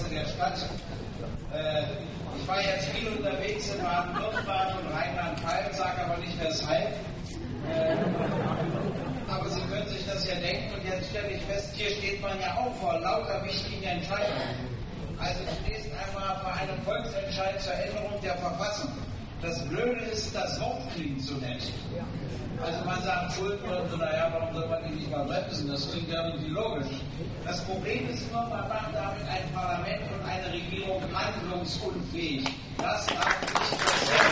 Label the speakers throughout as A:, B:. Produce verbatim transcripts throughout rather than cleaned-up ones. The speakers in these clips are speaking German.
A: der Stadt. Äh, ich war jetzt viel unterwegs in Baden-Württemberg und Rheinland-Pfalz, sage aber nicht weshalb. Äh, aber Sie können sich das ja denken und jetzt stelle ich fest, hier steht man ja auch vor lauter wichtigen Entscheidungen. Also du stehst einmal vor einem Volksentscheid zur Änderung der Verfassung. Das Blöde ist, das Wort klingt so nett. Also man sagt Schulden und so, naja, warum soll man die nicht mal bremsen? Das klingt ja irgendwie logisch. Das Problem ist nur, man macht damit ein Parlament und eine Regierung handlungsunfähig. Das darf nicht passieren.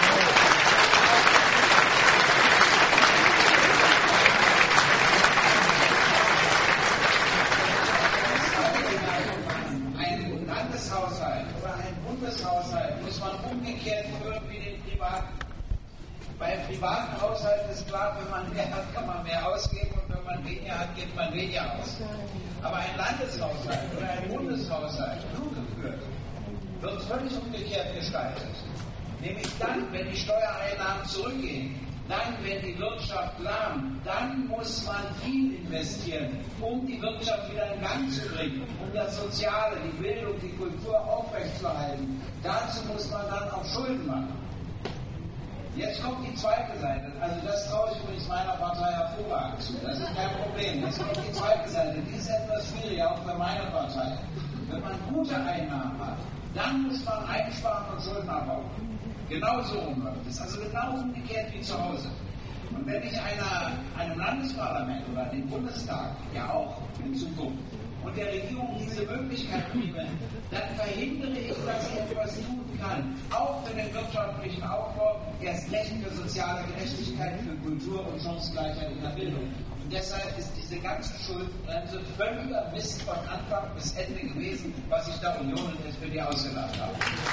A: Ein Landeshaushalt oder ein Bundeshaushalt muss man umgekehrt führen wie den privaten. Beim privaten Haushalt ist klar, wenn man mehr hat, kann man mehr ausgeben und wenn man weniger hat, gibt man weniger aus. Aber ein Landeshaushalt oder ein Bundeshaushalt, klug geführt, wird völlig umgekehrt gestaltet. Nämlich dann, wenn die Steuereinnahmen zurückgehen, dann, wenn die Wirtschaft lahmt, dann muss man viel investieren, um die Wirtschaft wieder in Gang zu bringen, um das Soziale, die Bildung, die Kultur aufrechtzuerhalten. Dazu muss man dann auch Schulden machen. Jetzt kommt die zweite Seite, also das traue ich übrigens meiner Partei hervorragend zu, das ist kein Problem. Jetzt kommt die zweite Seite, die ist etwas schwieriger, auch für meine Partei. Wenn man gute Einnahmen hat, dann muss man einsparen und Schulden abbauen. Genau so rum läuft es, also genau umgekehrt wie zu Hause. Und wenn ich einer, einem Landesparlament oder dem Bundestag ja auch in Zukunft und der Regierung diese Möglichkeit gebe, dann verhindere ich, dass sie etwas tun kann, auch für den wirtschaftlichen Aufbau, erst recht für soziale Gerechtigkeit, für Kultur und Chancengleichheit in der Bildung. Und deshalb ist diese ganze Schuldenbremse völliger Mist von Anfang bis Ende gewesen, was ich der Union und S P D ausgedacht habe.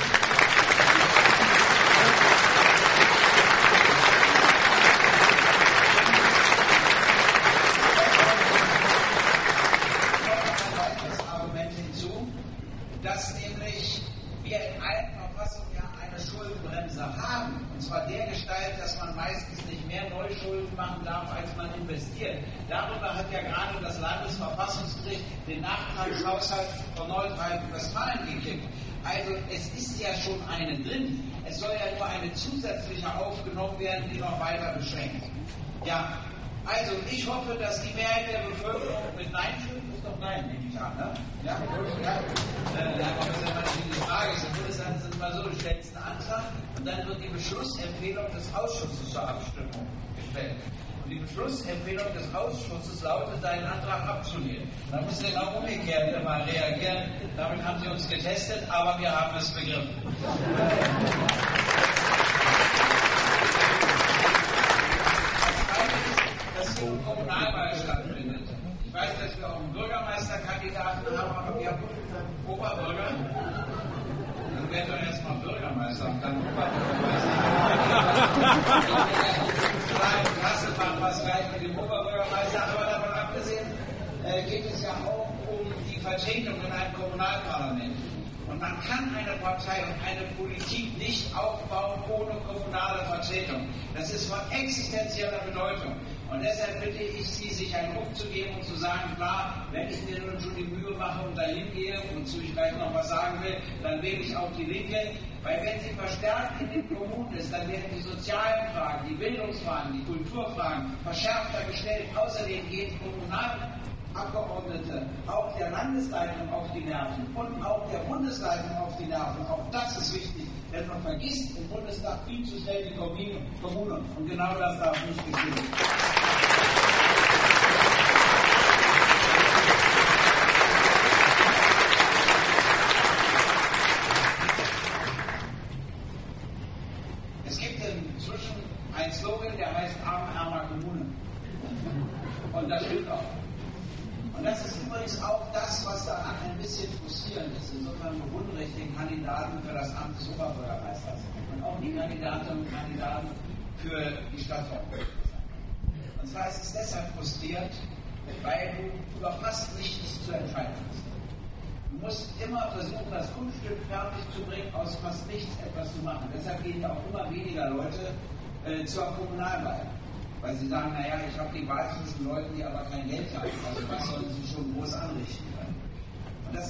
A: Dass nämlich wir in allen Verfassungen ja eine Schuldenbremse haben, und zwar der Gestalt, dass man meistens nicht mehr Neuschulden machen darf, als man investiert. Darüber hat ja gerade das Landesverfassungsgericht den Nachtragshaushalt von Nordrhein-Westfalen gekippt. Also es ist ja schon eine drin. Es soll ja nur eine zusätzliche aufgenommen werden, die noch weiter beschränkt. Ja, also ich hoffe, dass die Mehrheit der Bevölkerung mit Nein stimmt. Doch Nein, nehme ich an, ne? Ja, gut, ja. Äh, ja, das ist ja mal die Frage. Im Bundesland ist es immer so, du stellst einen Antrag und dann wird die Beschlussempfehlung des Ausschusses zur Abstimmung gestellt. Und die Beschlussempfehlung des Ausschusses lautet, deinen Antrag abzulehnen. Da muss der genau umgekehrt immer reagieren. Damit haben sie uns getestet, aber wir haben es begriffen. Dass hier Kommunalwahl stattfindet. Ich weiß, dass wir auch einen Bürgermeisterkandidaten haben, aber wir haben einen Oberbürger. Dann werden wir erstmal Bürgermeister und dann Oberbürgermeister. In Kassel machen wir es gleich mit dem Oberbürgermeister, aber davon abgesehen äh, geht es ja auch um die Vertretung in einem Kommunalparlament. Und man kann eine Partei und eine Politik nicht aufbauen ohne kommunale Vertretung. Das ist von existenzieller Bedeutung. Und deshalb bitte ich Sie, sich einen Ruck zu geben und zu sagen, klar, wenn ich mir nun schon die Mühe mache und dahin gehe, wozu ich gleich noch was sagen will, dann wähle ich auch die Linke. Weil wenn sie verstärkt in den Kommunen ist, dann werden die sozialen Fragen, die Bildungsfragen, die Kulturfragen verschärfter gestellt. Außerdem gehen Kommunalabgeordnete auch der Landesleitung auf die Nerven und auch der Bundesleitung auf die Nerven. Auch das ist wichtig. Denn man vergisst im Bundestag viel zu schnell die Kommunen. Und genau das darf nicht geschehen. Es gibt inzwischen einen Slogan, der heißt Arm, ärmer Kommunen. Und das stimmt auch. Und das ist übrigens auch das, was daran ein bisschen frustrierend ist. Insofern bewundere ich den Kandidaten für das Amt des Oberbürgermeisters und auch die Kandidatinnen und Kandidaten für die Stadtverordneten. Und zwar ist es deshalb frustrierend, weil du über fast nichts zu entscheiden hast. Du musst immer versuchen, das Kunststück fertig zu bringen, aus fast nichts etwas zu machen. Deshalb gehen ja auch immer weniger Leute äh, zur Kommunalwahl. Weil sie sagen, naja, ich habe die Wahl zwischen Leuten, die aber kein Geld haben. Also was sollen sie schon groß anrichten können? Und das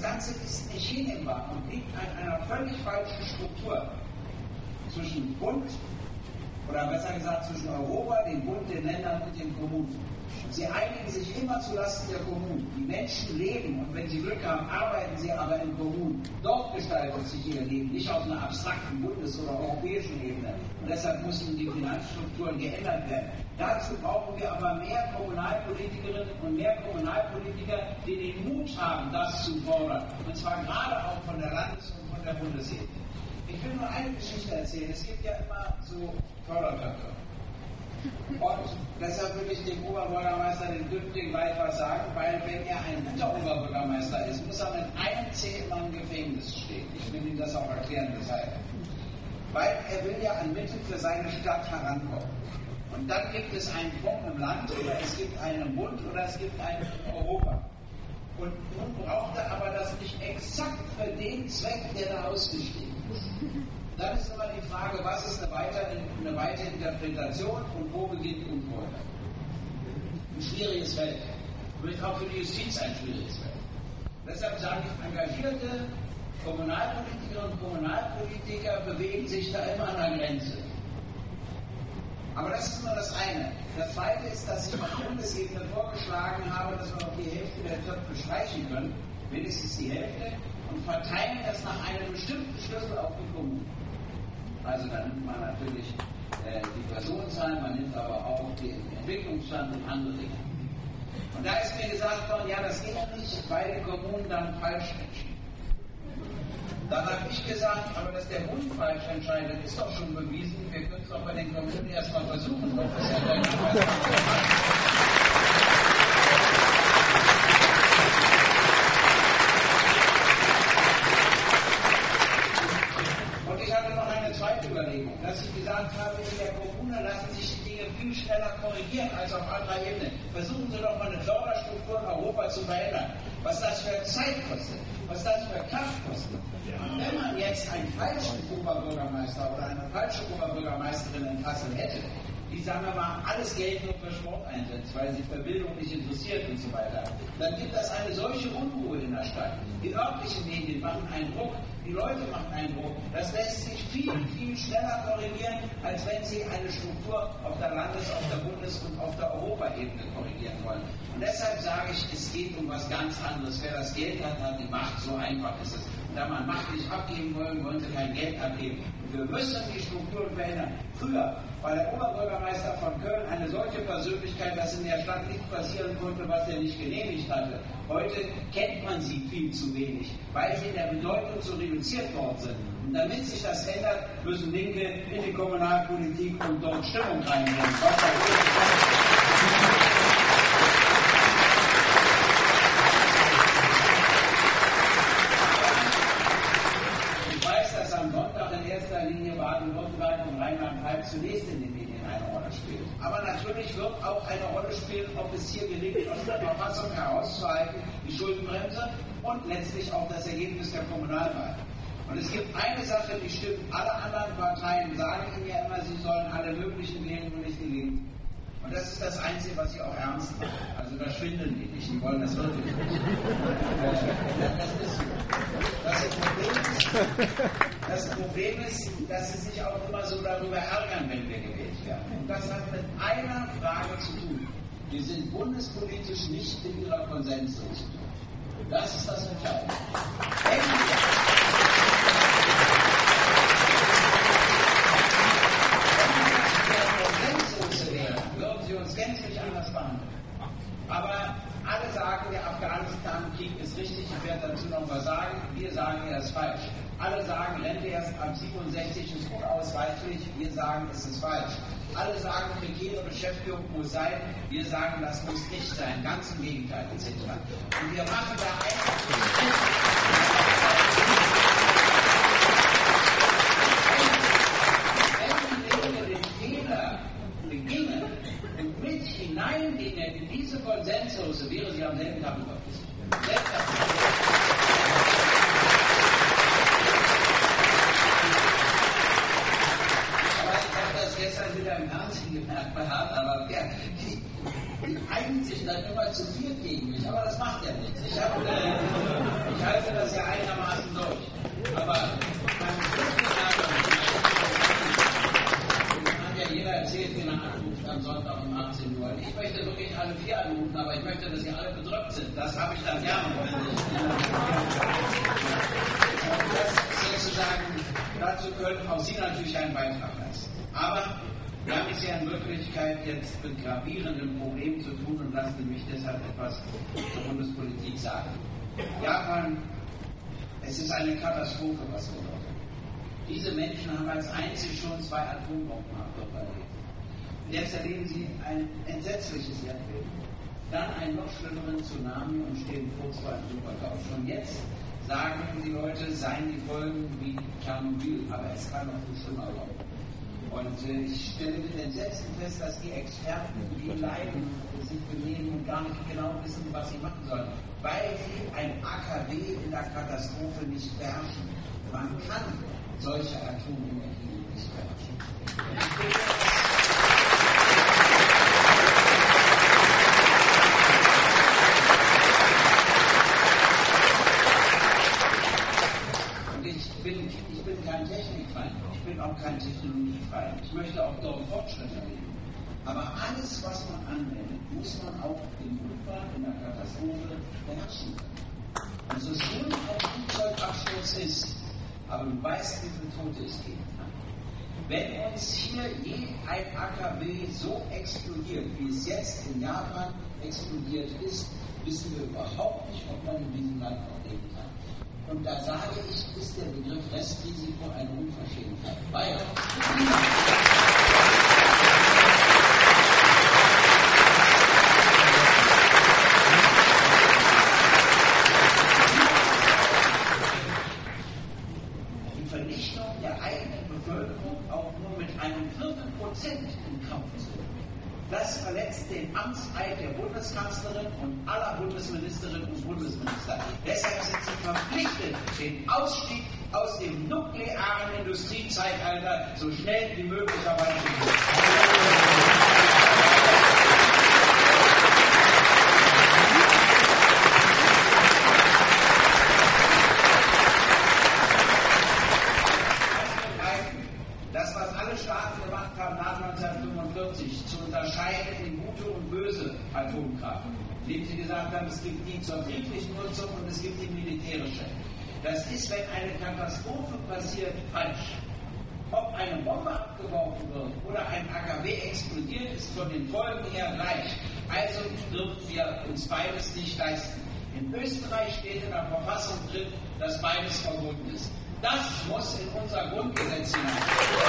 A: Ganze ist nicht hinnehmbar und liegt an einer völlig falschen Struktur zwischen Bund, oder besser gesagt zwischen Europa, dem Bund, den Ländern und den Kommunen. Und sie einigen sich immer zulasten der Kommunen. Die Menschen leben und wenn sie Glück haben, arbeiten sie aber in Kommunen. Dort gestaltet sich ihr Leben, nicht auf einer abstrakten Bundes- oder europäischen Ebene. Und deshalb müssen die Finanzstrukturen geändert werden. Dazu brauchen wir aber mehr Kommunalpolitikerinnen und mehr Kommunalpolitiker, die den Mut haben, das zu fordern. Und zwar gerade auch von der Landes- und von der Bundesebene. Ich will nur eine Geschichte erzählen. Es gibt ja immer so Fördertöpfe. Und deshalb würde ich dem Oberbürgermeister, den Dümpling, gleich was sagen, weil wenn er ein guter Oberbürgermeister ist, muss er mit einem Zeh im Gefängnis stehen. Ich will ihm das auch erklären, weshalb. Weil er will ja an Mittel für seine Stadt herankommen. Und dann gibt es einen Fonds im Land, oder es gibt einen im Bund, oder es gibt einen in Europa. Und nun braucht er aber das nicht exakt für den Zweck, der da ausgeschrieben ist. Dann ist immer die Frage, was ist eine weitere, eine weitere Interpretation und wo beginnt Unfreude? Ein schwieriges Feld. Übrigens auch für die Justiz ein schwieriges Feld. Deshalb sage ich, engagierte Kommunalpolitikerinnen und Kommunalpolitiker bewegen sich da immer an der Grenze. Aber das ist nur das eine. Das zweite ist, dass ich auf Bundesebene vorgeschlagen habe, dass wir noch die Hälfte der Töpfe streichen können, wenigstens die Hälfte, und verteilen das nach einem bestimmten Schlüssel auf die Kommunen. Also dann nimmt man natürlich äh, die Personenzahl, man nimmt aber auch den Entwicklungsstand und andere Dinge. Und da ist mir gesagt worden, ja, das geht ja nicht, weil die Kommunen dann falsch entscheiden. Dann habe ich gesagt, aber dass der Bund falsch entscheidet, ist doch schon bewiesen. Wir können es doch bei den Kommunen erstmal versuchen. Ob das ja dann Und ich hatte noch eine zweite Überlegung, dass ich gesagt habe, in der Kommune lassen sich die Dinge viel schneller korrigieren als auf anderer Ebene. Versuchen Sie doch mal eine Förderstruktur in Europa zu verändern. Was das für Zeit kostet, was das für Kraft kostet. Und wenn man jetzt einen falschen Oberbürgermeister oder eine falsche Oberbürgermeisterin in Kassel hätte, die, sagen wir mal, alles Geld nur für Sport einsetzt, weil sie für Bildung nicht interessiert und so weiter, dann gibt das eine solche Unruhe in der Stadt. Die örtlichen Medien machen einen Druck, die Leute machen einen Druck. Das lässt sich viel, viel schneller korrigieren, als wenn sie eine Struktur auf der Landes-, auf der Bundes- und auf der Europaebene korrigieren wollen. Und deshalb sage ich, es geht um was ganz anderes. Wer das Geld hat, hat die Macht. So einfach ist es. Und da man Macht nicht abgeben wollen, wollen sie kein Geld abgeben. Und wir müssen die Strukturen verändern. Früher war der Oberbürgermeister von Köln eine solche Persönlichkeit, dass in der Stadt nichts passieren konnte, was er nicht genehmigt hatte. Heute kennt man sie viel zu wenig, weil sie in der Bedeutung so reduziert worden sind. Und damit sich das ändert, müssen Linke in die Kommunalpolitik und dort Stimmung reinbringen. Ich weiß, dass am Sonntag in erster Linie Baden-Württemberg und Rheinland-Pfalz zunächst in den Medien eine Rolle spielt. Aber natürlich wird auch eine Rolle spielen, ob es hier gelingt, aus der Verfassung herauszuhalten, die Schuldenbremse und letztlich auch das Ergebnis der Kommunalwahl. Und es gibt eine Sache, die stimmt. Alle anderen Parteien sagen Ihnen ja immer, sie sollen alle möglichen wählen, nur nicht die Linken. Und das ist das Einzige, was sie auch ernst machen. Also da schwindeln die nicht, die wollen das wirklich nicht. Das ist so. Das Problem ist, das Problem ist, dass sie sich auch immer so darüber ärgern, wenn wir gewählt werden. Und das hat mit einer Frage zu tun. Wir sind bundespolitisch nicht in ihrer Konsensus. Das ist das Entscheidende. Würden sie uns gänzlich anders behandeln. Aber alle sagen, der Afghanistan-Krieg ist richtig, ich werde dazu noch was sagen, wir sagen, er ist falsch. Alle sagen, Rente erst ab siebenundsechzig ist unausweichlich, wir sagen, es ist falsch. Alle sagen, prekäre Beschäftigung muss sein, wir sagen, das muss nicht sein, ganz im Gegenteil, et cetera. Und wir machen da einfach und mit hineingehen in diese Konsenslose wäre sie am selben Tag überflüssig. Aber ich habe das gestern wieder im Fernsehen gemerkt, bei Hart, aber ja, die, die einigen sich dann immer zu viel gegen mich, aber das macht ja nichts. Ich habe äh, ja einigermaßen durch. Aber man hat ja jeder erzählt, wen er anruft am Sonntag um achtzehn Uhr. Ich möchte wirklich alle vier anrufen, aber ich möchte, dass sie alle bedrückt sind. Das habe ich dann gerne. Das sozusagen, dazu können auch Sie natürlich einen Beitrag leisten. Aber wir haben es ja in Wirklichkeit jetzt mit gravierenden Problemen zu tun und lassen Sie mich deshalb etwas zur Bundespolitik sagen. Japan, es ist eine Katastrophe, was wir dort haben. Diese Menschen haben als einzig schon zwei Atombomben erlebt. Jetzt erleben sie ein entsetzliches Erdbeben, dann einen noch schlimmeren Tsunami und stehen kurz vor einem Supergau. Schon jetzt sagen die Leute, seien die Folgen wie Tschernobyl, aber es kann noch viel schlimmer werden. Und äh, ich stelle mit Entsetzen fest, dass die Experten, die leiden, sich benehmen und gar nicht genau wissen, was sie machen sollen, weil sie ein A K W in der Katastrophe nicht beherrschen. Man kann solche Atomenergie nicht beherrschen. Ich bin, ich bin kein Technikfeind, ich bin auch kein Technologiefeind. Ich möchte auch dort Fortschritte erleben. Aber alles, was man anwendet, muss man auch im Notfall, in der Katastrophe beherrschen können. Also so schlimm ein Flugzeugabsturz ist, aber du weißt, wie viele Tote es geben kann. Wenn uns hier je ein A K W so explodiert, wie es jetzt in Japan explodiert ist, wissen wir überhaupt nicht, ob man in diesem Land noch leben kann. Und da sage ich, ist der Begriff Restrisiko eine Unverschämtheit. Weil die Vernichtung der eigenen Bevölkerung auch nur mit einem Viertel Prozent im Kampf zu nehmen. Das verletzt den Amtseid der Bundeskanzlerin und aller Bundesministerinnen und Bundesminister. Deshalb sind sie verpflichtet, den Ausstieg aus dem nuklearen Industriezeitalter so schnell wie möglich herbeizuführen. Das, was alle Staaten gemacht haben nach neunzehnhundertfünfundvierzig, zu unterscheiden in gute und böse Atomkraft, indem sie gesagt haben, es gibt die zur friedlichen Nutzung und es gibt die militärische. Das ist, wenn eine Katastrophe passiert, falsch. Ob eine Bombe abgeworfen wird oder ein A K W explodiert, ist von den Folgen her gleich. Also dürfen wir uns beides nicht leisten. In Österreich steht in der Verfassung drin, dass beides verboten ist. Das muss in unser Grundgesetz hinein.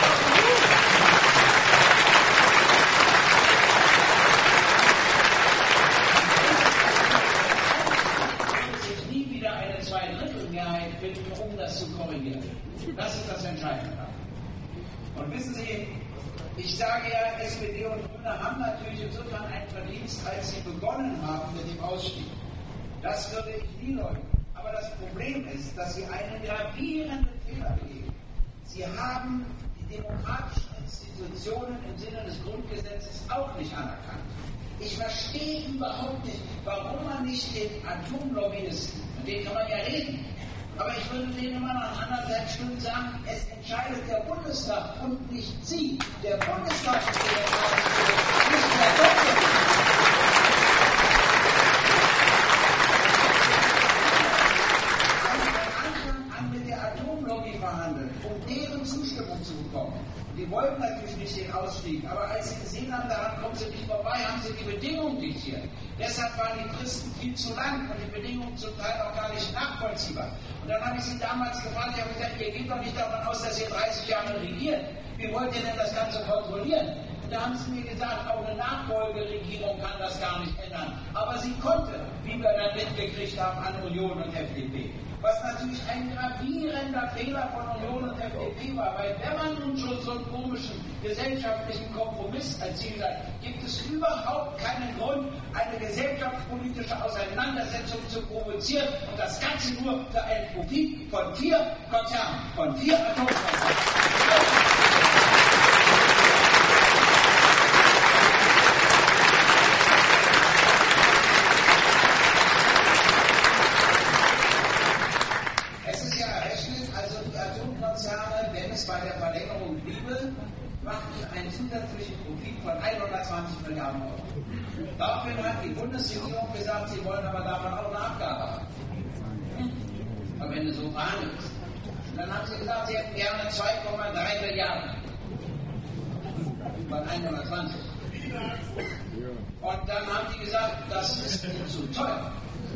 A: Es wird sich nie wieder eine Zweidrittelmehrheit finden, um das zu korrigieren. Das ist das Entscheidende. Und wissen Sie, ich sage ja, S P D und Grüne haben natürlich insofern einen Verdienst, als sie begonnen haben mit dem Ausstieg. Das würde ich nie leugnen. Aber das Problem ist, dass sie einen gravierenden Fehler begehen. Sie haben die demokratischen Institutionen im Sinne des Grundgesetzes auch nicht anerkannt. Ich verstehe überhaupt nicht, warum man nicht den Atomlobbyisten, mit denen kann man ja reden, aber ich würde denen immer nach anderthalb Stunden sagen, es entscheidet der Bundestag und nicht Sie. Der Bundestag ist der Entscheidungsgrund, nicht der Bundestag. Verhandelt, um deren Zustimmung zu bekommen. Die wollten natürlich nicht den Ausstieg, aber als sie gesehen haben, daran kommen sie nicht vorbei, haben sie die Bedingungen diktiert. Deshalb waren die Fristen viel zu lang und die Bedingungen zum Teil auch gar nicht nachvollziehbar. Und dann habe ich sie damals gefragt, ich habe gesagt, ihr geht doch nicht davon aus, dass ihr dreißig Jahre regiert. Wie wollt ihr denn das Ganze kontrollieren? Und da haben sie mir gesagt, auch eine Nachfolgeregierung kann das gar nicht ändern. Aber sie konnte, wie wir dann mitgekriegt haben an Union und F D P. Was natürlich ein gravierender Fehler von Union und F D P war, weil wenn man nun schon so einen komischen gesellschaftlichen Kompromiss erzielt hat, gibt es überhaupt keinen Grund, eine gesellschaftspolitische Auseinandersetzung zu provozieren und das Ganze nur für einen Profit von vier Konzernen, von vier Atomkonzernen. machten einen zusätzlichen Profit von hundertzwanzig Milliarden Euro. Daraufhin hat die Bundesregierung gesagt, sie wollen aber davon auch eine Abgabe haben. Aber wenn du so verhandelst. Und dann haben sie gesagt, sie hätten gerne zwei Komma drei Milliarden von hundertzwanzig. Und dann haben die gesagt, das ist zu teuer.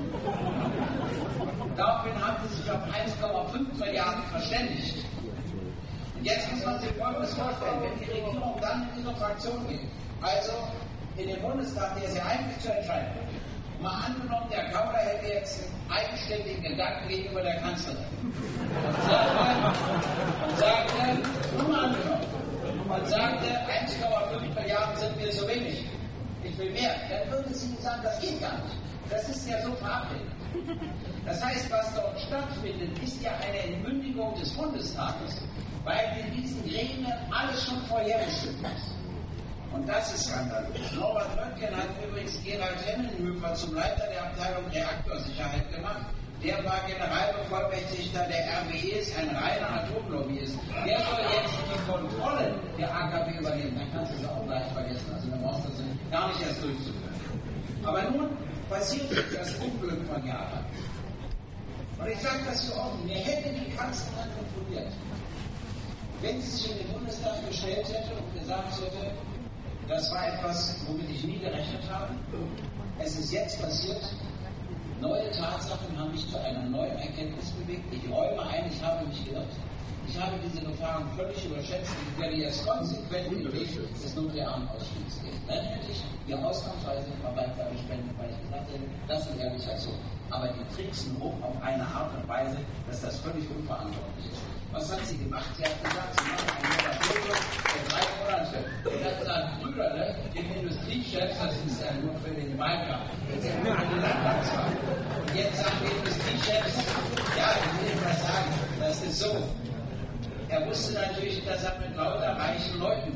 A: Daraufhin haben sie sich auf eins Komma fünf Milliarden verständigt. Und jetzt muss man sich Folgendes vorstellen, wenn die Regierung dann in diese Fraktion geht, also in den Bundestag, der ist ja eigentlich zu entscheiden, mal angenommen, der Kauder hätte jetzt einen eigenständigen Gedanken gegenüber der Kanzlerin und sagte, und sagte, nur mal angenommen, und sagte, eins Komma fünf Milliarden sind mir zu wenig, ich will mehr, dann würde sie sagen, das geht gar nicht. Das ist ja so verabredet. Das heißt, was dort stattfindet, ist ja eine Entmündigung des Bundestages, weil in diesen Gremien alles schon vorherbestimmt ist. Und das ist skandalös. Norbert Röttgen hat übrigens Gerald Hemmenhöfer zum Leiter der Abteilung Reaktorsicherheit gemacht. Der war Generalbevollmächtigter der R W E, ist ein reiner Atomlobbyist. Der soll jetzt die Kontrolle der A K W übernehmen. Dann kannst du es auch gleich vergessen. Also dann brauchst du es gar nicht erst durchzuführen. Aber nun passiert das Unglück von Japan. Und ich sage das so offen, mir hätte die Kanzlerin imponiert, wenn sie sich in den Bundestag gestellt hätte und gesagt hätte, das war etwas, womit ich nie gerechnet habe. Es ist jetzt passiert. Neue Tatsachen haben mich zu einer neuen Erkenntnis bewegt. Ich räume ein, ich habe mich geirrt. Ich habe diese Gefahren völlig überschätzt. Ich werde jetzt konsequent den Weg des nuklearen Ausstiegs gehen. Dann hätte ich die Ausgangsweise weiter gespendet, weil ich gesagt hätte, das ist ehrlicher so. Aber die tricksen hoch auf eine Art und Weise, dass das völlig unverantwortlich ist. Was hat sie gemacht? Sie hat gesagt, sie machen ein Moratorium für drei Monate. Und hat gesagt, Brüder, ne, den Industriechefs, das ist ja nur für den Wahlkampf, jetzt sind wir für die Landtagswahl. Und jetzt sagen die Industriechefs, ja, ich will Ihnen was sagen, das ist so. Er wusste natürlich, dass er mit lauter reichen Leuten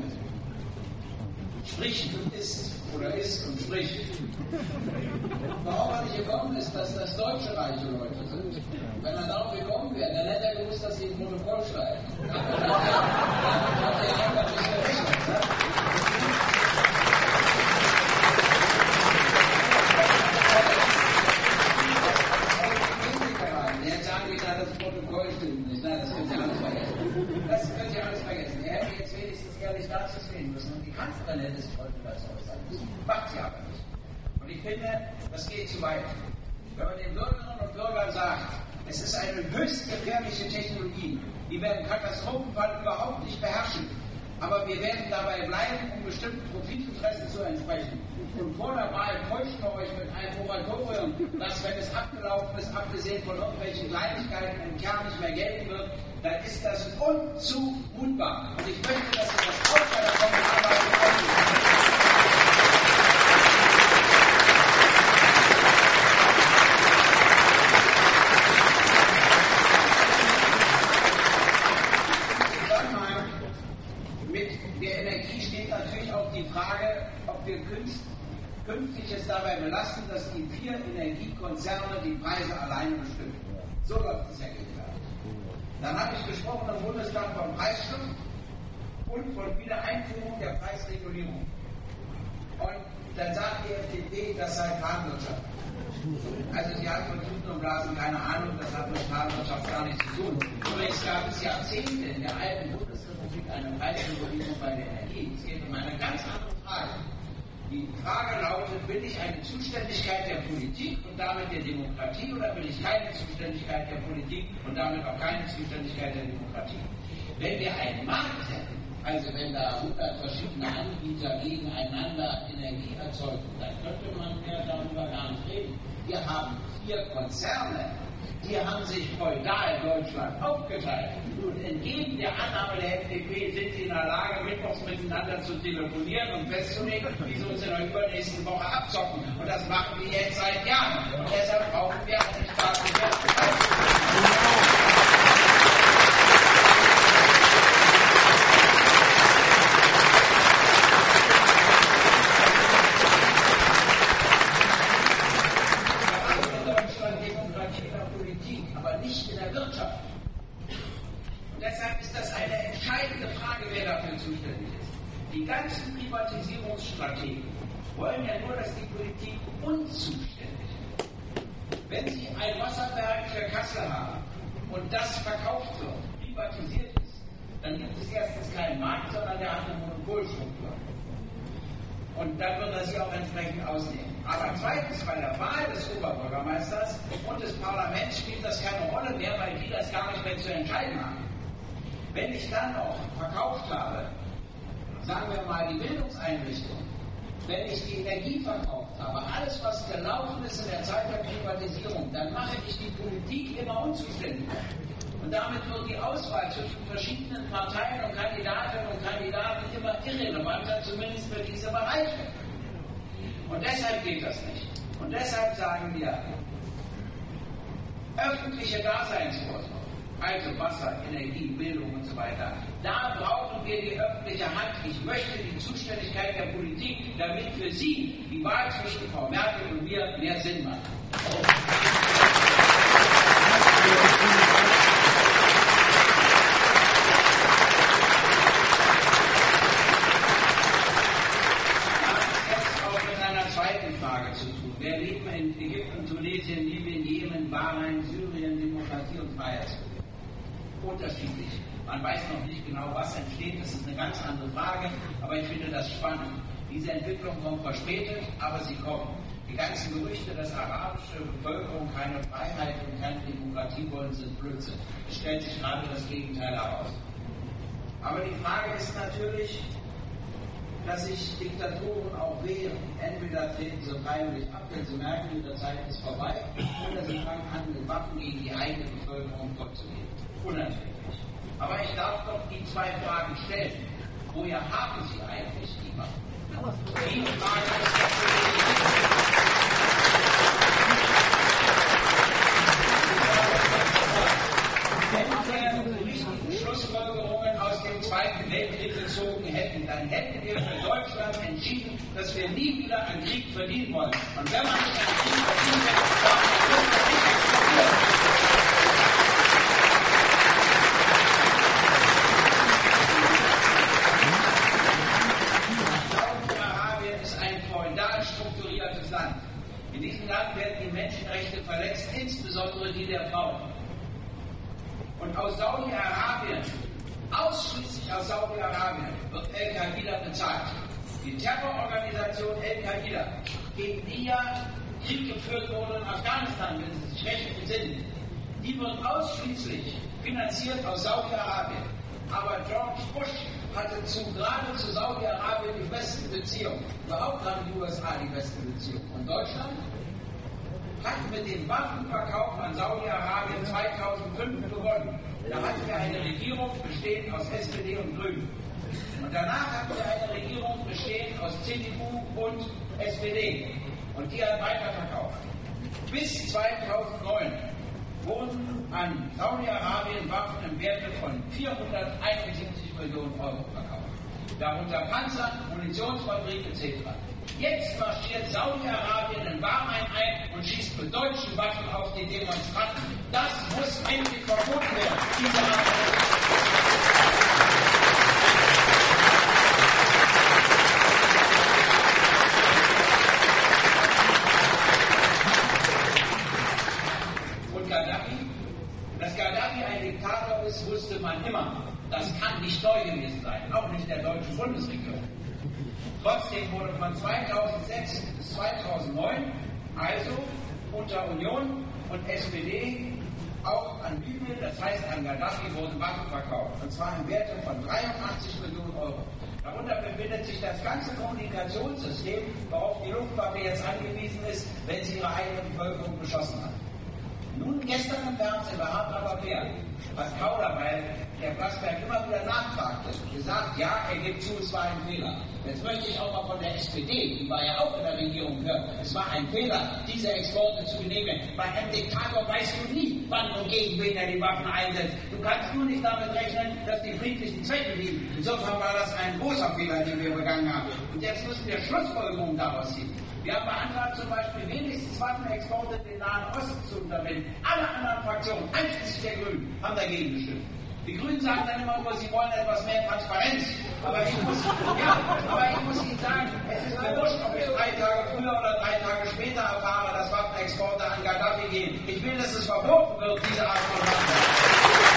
A: spricht und isst, oder isst und spricht. Warum er nicht gekommen ist, dass das deutsche reiche Leute sind. Wenn er darauf gekommen wäre, dann hätte er gewusst, dass sie ein Protokoll schreiben. Dann hat er einfach nicht gerechnet. Ne? Jetzt sagen wir, das Protokoll stimmt nicht. Nein, das könnt ihr alles vergessen. Das könnt ihr alles vergessen. Er hätte jetzt wenigstens ehrlich dazustehen müssen. Und die Kanzlerin hätte sich heute dazu aussagen müssen. Macht sie aber nicht. Und ich finde, das geht zu weit. Wenn man den Bürgerinnen und Bürgern sagt, es ist eine höchst gefährliche Technologie, die wir im Katastrophenfall überhaupt nicht beherrschen, aber wir werden dabei bleiben, um bestimmten Profitinteressen zu entsprechen. Und vor der Wahl täuscht wir euch mit einem Moratorium, das, wenn es abgelaufen ist, abgesehen von irgendwelchen Kleinigkeiten im Kern nicht mehr gelten wird, dann ist das unzumutbar. Und ich möchte, dass ihr das auch bei der Kommunalwahl aufnehmen. Die Frage, ob wir künftig es dabei belassen, dass die vier Energiekonzerne die Preise alleine bestimmen. So läuft es ja gegenwärtig. Dann habe ich gesprochen im Bundestag vom Preisschutz und von Wiedereinführung der Preisregulierung. Und dann sagt die F D P, das sei Planwirtschaft. Also sie hat von Tuten und Blasen keine Ahnung, das hat mit Planwirtschaft gar nichts zu tun. Übrigens gab es Jahrzehnte in der alten Bundesrepublik eine Preisregulierung bei der Energie. Es geht um eine ganz andere Frage. Die Frage lautet, will ich eine Zuständigkeit der Politik und damit der Demokratie oder will ich keine Zuständigkeit der Politik und damit auch keine Zuständigkeit der Demokratie? Wenn wir einen Markt hätten, also wenn da hundert verschiedene Anbieter gegeneinander Energie erzeugen, dann könnte man ja darüber gar nicht reden. Wir haben vier Konzerne, die haben sich feudal Deutschland aufgeteilt. Und entgegen der Annahme der F D P sind sie in der Lage, mittwochs miteinander zu telefonieren und festzulegen, wie sie uns in der übernächsten Woche abzocken. Und das machen wir jetzt seit Jahren. Und deshalb brauchen wir eine staatliche aber nicht in der Wirtschaft. Und deshalb ist das eine entscheidende Frage, wer dafür zuständig ist. Die ganzen Privatisierungsstrategen wollen ja nur, dass die Politik unzuständig ist. Wenn Sie ein Wasserwerk für Kassel haben und das verkauft wird, privatisiert ist, dann gibt es erstens keinen Markt, sondern der hat eine Monopolstruktur. Und dann wird er sie auch entsprechend ausnehmen. Aber zweitens, bei der Wahl des Oberbürgermeisters und des Parlaments spielt das keine Rolle mehr, weil die das gar nicht mehr zu entscheiden haben. Wenn ich dann noch verkauft habe, sagen wir mal die Bildungseinrichtung, wenn ich die Energie verkauft habe, alles was gelaufen ist in der Zeit der Privatisierung, dann mache ich die Politik immer unzuständig. Und damit wird die Auswahl zwischen verschiedenen Parteien und Kandidatinnen und Kandidaten immer irrelevanter, zumindest für diese Bereiche. Und deshalb geht das nicht. Und deshalb sagen wir, öffentliche Daseinsvorsorge, also Wasser, Energie, Bildung und so weiter, da brauchen wir die öffentliche Hand. Ich möchte die Zuständigkeit der Politik, damit für Sie die Wahl zwischen Frau Merkel und mir mehr Sinn macht. Wir leben in Ägypten, Tunesien, Libyen, Jemen, Bahrain, Syrien, Demokratie und Freiheitsbewegung. Unterschiedlich. Man weiß noch nicht genau, was entsteht. Das ist eine ganz andere Frage. Aber ich finde das spannend. Diese Entwicklung kommt verspätet, aber sie kommt. Die ganzen Gerüchte, dass arabische Bevölkerung keine Freiheit und keine Demokratie wollen, sind Blödsinn. Es stellt sich gerade das Gegenteil heraus. Aber die Frage ist natürlich, dass sich Diktatoren auch wehren. Entweder treten sie freiwillig ab, wenn sie merken, die Zeit ist vorbei, oder sie fangen an, mit Waffen gegen die eigene Bevölkerung vorzugehen. Unerträglich. Aber ich darf doch die zwei Fragen stellen. Woher haben Sie eigentlich die Waffen? Die Frage ist Wenn wir die richtigen Schlussfolgerungen aus dem Zweiten Weltkrieg gezogen hätten, dann hätten wir für Deutschland entschieden, dass wir nie wieder einen Krieg verdienen wollen. Und wenn man nicht einen Krieg verdienen will, darf man nicht exportieren. Saudi-Arabien ist ein feudal strukturiertes Land. In diesem Land werden die Menschenrechte verletzt, insbesondere die der Frauen. Und aus Saudi-Arabien, ausschließlich aus Saudi-Arabien, wird Al-Qaida bezahlt. Die Terrororganisation Al-Qaida, gegen die ja Krieg geführt wurde in Afghanistan, wenn Sie sich recht besinnen, die wird ausschließlich finanziert aus Saudi-Arabien. Aber George Bush hatte zu, gerade zu Saudi-Arabien die besten Beziehungen. Überhaupt haben die U S A die besten Beziehungen. Und Deutschland hat mit dem Waffenverkauf an Saudi-Arabien zweitausendfünf gewonnen. Da hatten wir eine Regierung bestehend aus S P D und Grünen. Und danach hatten wir eine Regierung bestehend aus C D U und S P D. Und die hat weiterverkauft. Bis zweitausendneun wurden an Saudi-Arabien Waffen im Werte von vierhunderteinundsiebzig Millionen Euro verkauft. Darunter Panzer, Munitionsfabrik et cetera. Jetzt marschiert Saudi-Arabien in Bahrain ein und schießt mit deutschen Waffen auf die Demonstranten. Das muss endlich verboten werden. Diese Und Gaddafi? Dass Gaddafi ein Diktator ist, wusste man immer. Das kann nicht neu gewesen sein, auch nicht der deutschen Bundesregierung. Trotzdem wurde von zweitausendsechs bis zweitausendneun, also unter Union und S P D, auch an Libyen, das heißt an Gaddafi, wurden Waffen verkauft. Und zwar im Werte von dreiundachtzig Millionen Euro. Darunter befindet sich das ganze Kommunikationssystem, worauf die Luftwaffe jetzt angewiesen ist, wenn sie ihre eigene Bevölkerung beschossen hat. Nun gestern im Fernsehen bei Hart aber fair hat Kauder, weil der Plasberg immer wieder nachfragte, gesagt, ja, er gibt zu, es war ein Fehler. Jetzt möchte ich auch mal von der S P D, die war ja auch in der Regierung, hören, es war ein Fehler, diese Exporte zu genehmigen. Bei einem Diktator weißt du nie, wann und gegen wen er die Waffen einsetzt. Du kannst nur nicht damit rechnen, dass die friedlichen Zwecke dienen. Insofern war das ein großer Fehler, den wir begangen haben. Und jetzt müssen wir Schlussfolgerungen daraus ziehen. Wir haben beantragt, zum Beispiel wenigstens Waffenexporte in den Nahen Osten zu unterbinden. Alle anderen Fraktionen, einschließlich der Grünen, haben dagegen gestimmt. Die Grünen sagen dann immer nur, sie wollen etwas mehr Transparenz. Aber ich muss, ja, aber ich muss Ihnen sagen, es ist mir wurscht, ob ich drei Tage früher oder drei Tage später erfahre, dass Waffenexporte an Gaddafi gehen. Ich will, dass es verboten wird, diese Art von Waffen.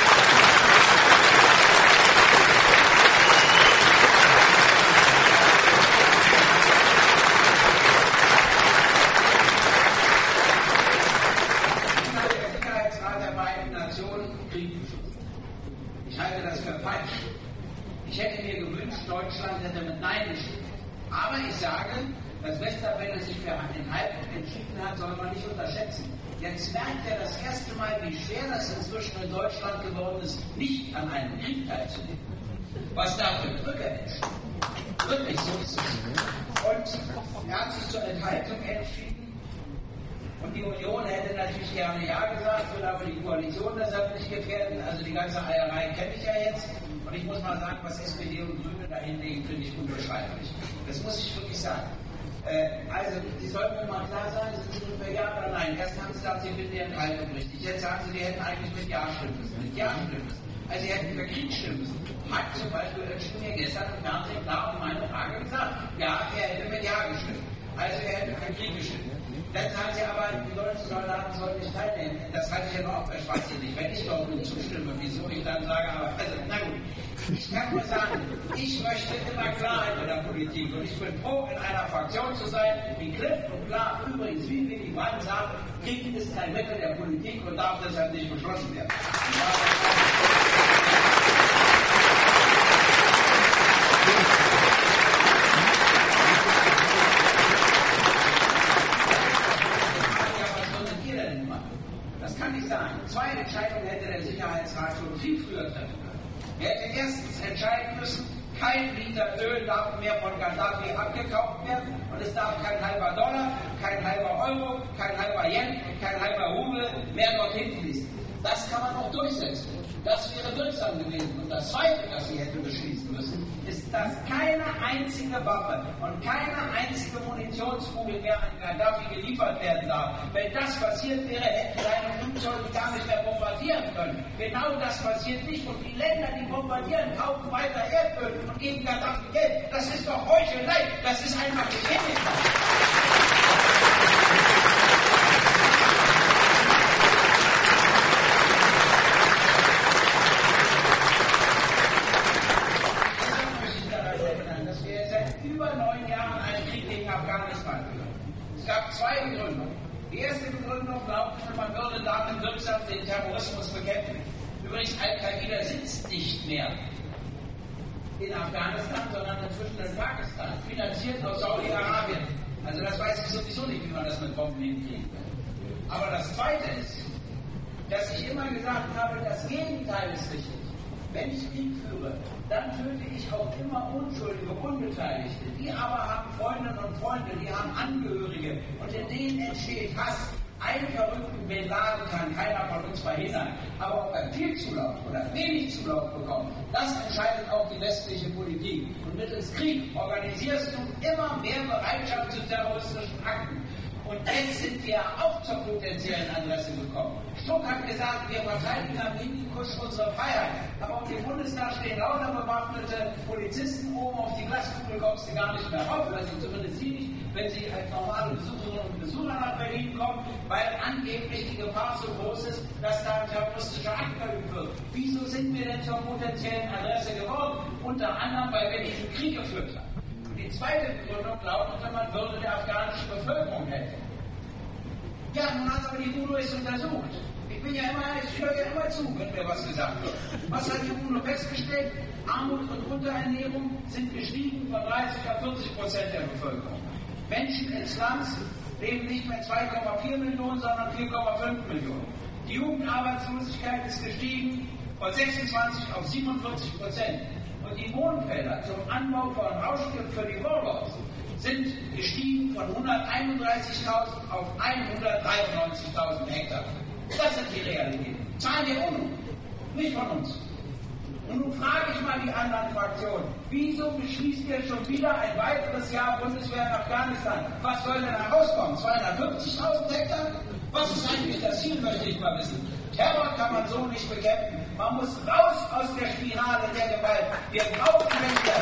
A: Ich halte das für falsch. Ich hätte mir gewünscht, Deutschland hätte mit Nein gestimmt. Aber ich sage, dass Westerwelle sich für einen Halbpunkt entschieden hat, soll man nicht unterschätzen. Jetzt merkt er das erste Mal, wie schwer das inzwischen in Deutschland geworden ist, nicht an einem Krieg teilzunehmen. Was da für Brücke ist. Wirklich, so ist es. Und er hat sich zur Enthaltung entschieden. Und die Union hätte natürlich gerne Ja gesagt, will aber die Koalition deshalb nicht gefährden. Also die ganze Eierei kenne ich ja jetzt. Und ich muss mal sagen, was S P D und Grüne da hinlegen, finde ich unbeschreiblich. Das muss ich wirklich sagen. Äh, also, Sie sollten mir mal klar sagen, sind Sie für Ja oder Nein? Erst haben Sie gesagt, Sie finden die Enthaltung richtig. Jetzt sagen Sie, die hätten eigentlich mit Ja stimmen müssen. Mit Ja stimmen müssen. Also, Sie hätten für Krieg stimmen müssen. Hat zum Beispiel Ötchen mir gestern im Fernsehen klar um meine Frage gesagt. Ja, er hätte mit Ja gestimmt. Also, er hätte für Krieg gestimmt. Dann sagen Sie aber, die deutschen Soldaten sollen nicht teilnehmen. Das halte ich ja noch auch für schwachsinnig. Wenn ich doch nun zustimme, wieso ich dann sage, aber also, na gut. Ich kann nur sagen, ich möchte immer Klarheit in der Politik und ich bin froh, in einer Fraktion zu sein, die klipp und klar, übrigens, wie Willy Brandt sagt, Krieg ist kein Mittel der Politik und darf deshalb nicht beschlossen werden. Zwei Entscheidungen hätte der Sicherheitsrat schon viel früher treffen können. Er hätte erstens entscheiden müssen, kein Liter Öl darf mehr von Gaddafi abgekauft werden und es darf kein halber Dollar, kein halber Euro, kein halber Yen und kein halber Rubel mehr dorthin fließen. Das kann man auch durchsetzen. Das wäre wirksam gewesen. Und das Zweite, das Sie hätten beschließen müssen, ist, dass keine einzige Waffe und keine einzige Munitionskugel mehr an Gaddafi geliefert werden darf. Wenn das passiert wäre, hätten seine Flugzeuge gar nicht mehr bombardieren können. Genau das passiert nicht. Und die Länder, die bombardieren, kaufen weiter Erdöl und geben Gaddafi Geld. Das ist doch Heuchelei. Das ist einfach nicht hinnehmbar. Es gab zwei Begründungen. Die erste Begründung glaubte, man würde damit wirksam den Terrorismus bekämpfen. Übrigens, Al-Qaida sitzt nicht mehr in Afghanistan, sondern inzwischen in Pakistan, finanziert aus Saudi-Arabien. Also das weiß ich sowieso nicht, wie man das mit Bomben hinkriegen will. Aber das Zweite ist, dass ich immer gesagt habe, das Gegenteil ist richtig. Wenn ich Krieg führe, dann töte ich auch immer Unschuldige, Unbeteiligte. Die aber haben Freundinnen und Freunde, die haben Angehörige und in denen entsteht Hass. Einen verrückten Bin Laden kann keiner von uns verhindern. Aber ob er viel Zulauf oder wenig Zulauf bekommt, das entscheidet auch die westliche Politik. Und mittels Krieg organisierst du immer mehr Bereitschaft zu terroristischen Akten. Und jetzt sind wir auch zur potenziellen Adresse gekommen. Stuck hat gesagt, wir verteidigen am Hindukusch unsere Freiheit. Aber auf dem Bundestag stehen lauter bewaffnete Polizisten oben auf die Glaskugel, kommst du gar nicht mehr rauf. Also zumindest sie nicht, wenn sie als normale Besucherinnen und Besucher nach Berlin kommen, weil angeblich die Gefahr so groß ist, dass da ein terroristischer Akt verübt wird. Wieso sind wir denn zur potenziellen Adresse geworden? Unter anderem, weil wir diesen Krieg geführt haben. Die zweite Begründung lautete, man würde der afghanischen Bevölkerung helfen. Ja, nun hat aber die UNO es untersucht. Ich bin ja immer, ich höre ja immer zu, wenn mir was gesagt wird. Was hat die UNO festgestellt? Armut und Unterernährung sind gestiegen von dreißig auf vierzig Prozent der Bevölkerung. Menschen in Slums leben nicht mehr zwei Komma vier Millionen, sondern vier Komma fünf Millionen. Die Jugendarbeitslosigkeit ist gestiegen von sechsundzwanzig auf siebenundvierzig Prozent. Und die Wohnfelder zum Anbau von Rauschgift für die Warlords sind gestiegen von hunderteinunddreißigtausend auf hundertdreiundneunzigtausend Hektar. Das sind die Realitäten. Zahlen der UNO, nicht von uns. Und nun frage ich mal die anderen Fraktionen, wieso beschließt ihr schon wieder ein weiteres Jahr Bundeswehr in Afghanistan? Was soll denn da rauskommen? zweihundertfünfzigtausend Hektar? Was ist eigentlich das Ziel, möchte ich mal wissen. Terror kann man so nicht bekämpfen. Man muss raus aus der Spirale der Gewalt. Wir brauchen Rechte.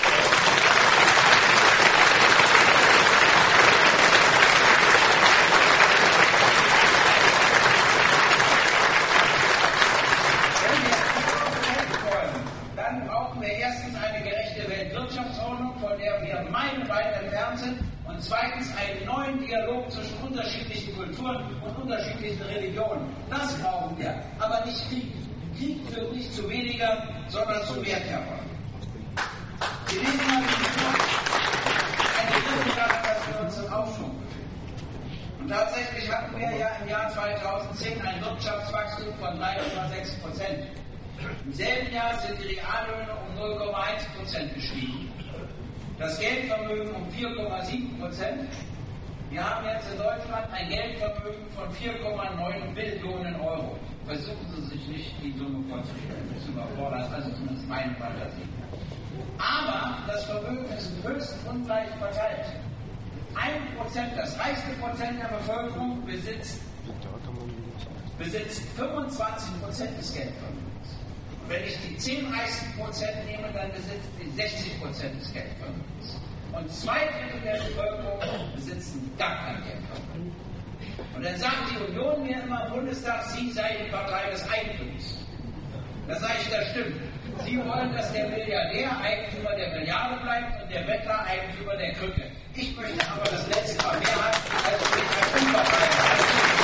A: Dann brauchen wir erstens eine gerechte Weltwirtschaftsordnung, von der wir meilenweit entfernt sind, und zweitens einen neuen Dialog zwischen unterschiedlichen Kulturen und unterschiedlichen Religionen. Das brauchen wir, aber nicht Krieg. Krieg führt nicht zu weniger, sondern zu mehr Terror. Wir lesen mal eine Wissenschaft, dass wir uns Aufschwung. Und tatsächlich hatten wir ja im Jahr zweitausendzehn ein Wirtschaftswachstum von drei Komma sechs Prozent. Im selben Jahr sind die Reallöhne um null Komma eins Prozent gestiegen. Das Geldvermögen um vier Komma sieben Prozent. Wir haben jetzt in Deutschland ein Geldvermögen von vier Komma neun Billionen Euro. Versuchen Sie sich nicht die Summe vorzustellen, das überfordert, also zumindest meine Fantasie. Aber das Vermögen ist höchst ungleich verteilt. Ein Prozent, das reichste Prozent der Bevölkerung besitzt, besitzt fünfundzwanzig Prozent des Geldvermögens. Wenn ich die zehn reichsten Prozent nehme, dann besitzt sie sechzig Prozent des Geldvermögens. Und zwei Drittel der Bevölkerung besitzen gar kein Geldvermögen. Und dann sagt die Union mir immer im Bundestag, sie sei die Partei des Eigentums. Da sage ich, das stimmt. Sie wollen, dass der Milliardär Eigentümer der Milliarde bleibt und der Bettler Eigentümer der Krücke. Ich möchte aber das letzte Mal mehr haben, als ich als Unpartei.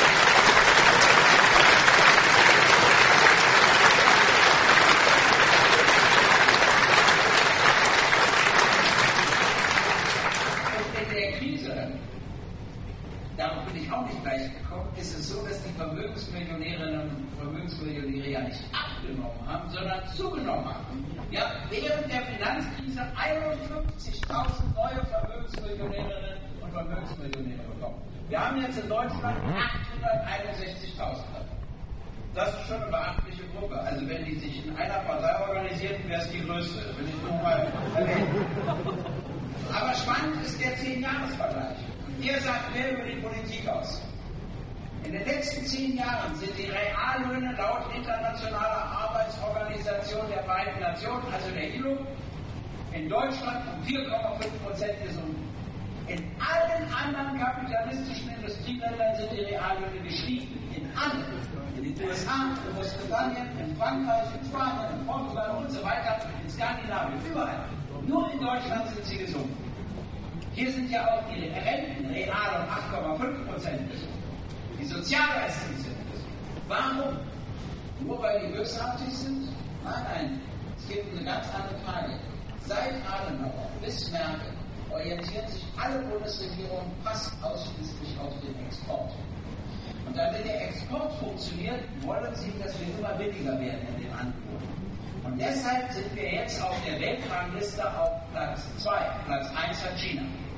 A: Darauf bin ich auch nicht gleich gekommen, ist es so, dass die Vermögensmillionärinnen und Vermögensmillionäre ja nicht abgenommen haben, sondern zugenommen haben. Ja, während der Finanzkrise einundfünfzigtausend neue Vermögensmillionärinnen und Vermögensmillionäre bekommen. Wir haben jetzt in Deutschland achthunderteinundsechzigtausend davon. Das ist schon eine beachtliche Gruppe. Also wenn die sich in einer Partei organisierten, wäre es die größte. Das will ich nur mal erwähnen. Aber spannend ist der zehn-Jahres-Vergleich. Der sagt mehr über die Politik aus. In den letzten zehn Jahren sind die Reallöhne laut Internationaler Arbeitsorganisation der Vereinten Nationen, also der I L O, in Deutschland um vier Komma fünf Prozent gesunken. In allen anderen kapitalistischen Industrieländern sind die Reallöhne gestiegen. In allen. In den U S A, in Großbritannien, in Frankreich, in Spanien, in Portugal und so weiter, in Skandinavien, überall. Nur in Deutschland sind sie gesunken. Hier sind ja auch die Renten real um acht Komma fünf Prozent gesunken. Die Sozialleistungen sind gesunken. Warum? Nur weil die bösartig sind? Nein, nein. Es gibt eine ganz andere Frage. Seit Adenauer bis Merkel orientieren sich alle Bundesregierungen fast ausschließlich auf den Export. Und damit der Export funktioniert, wollen sie, dass wir immer billiger werden in den Angeboten. Und deshalb sind wir jetzt auf der Weltrangliste auf Platz zwei. Platz eins hat China.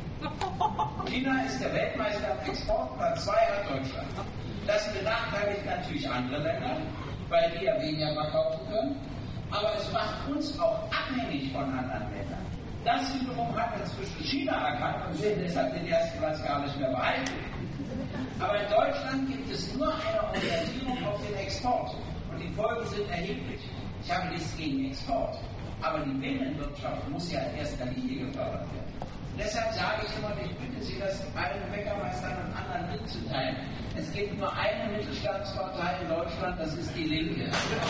A: China ist der Weltmeister am Export, Platz zwei hat Deutschland. Das benachteiligt natürlich andere Länder, weil wir ja weniger verkaufen können. Aber es macht uns auch abhängig von anderen Ländern. Das wiederum hat inzwischen China erkannt und will deshalb den ersten Platz gar nicht mehr behalten. Aber in Deutschland gibt es nur eine Orientierung auf den Export. Und die Folgen sind erheblich. Ich habe nichts gegen Export, aber die Binnenwirtschaft muss ja in erster Linie gefördert werden. Deshalb sage ich immer, ich bitte Sie, das allen Bäckermeistern und anderen mitzuteilen. Es gibt nur eine Mittelstandspartei in Deutschland, das ist die Linke.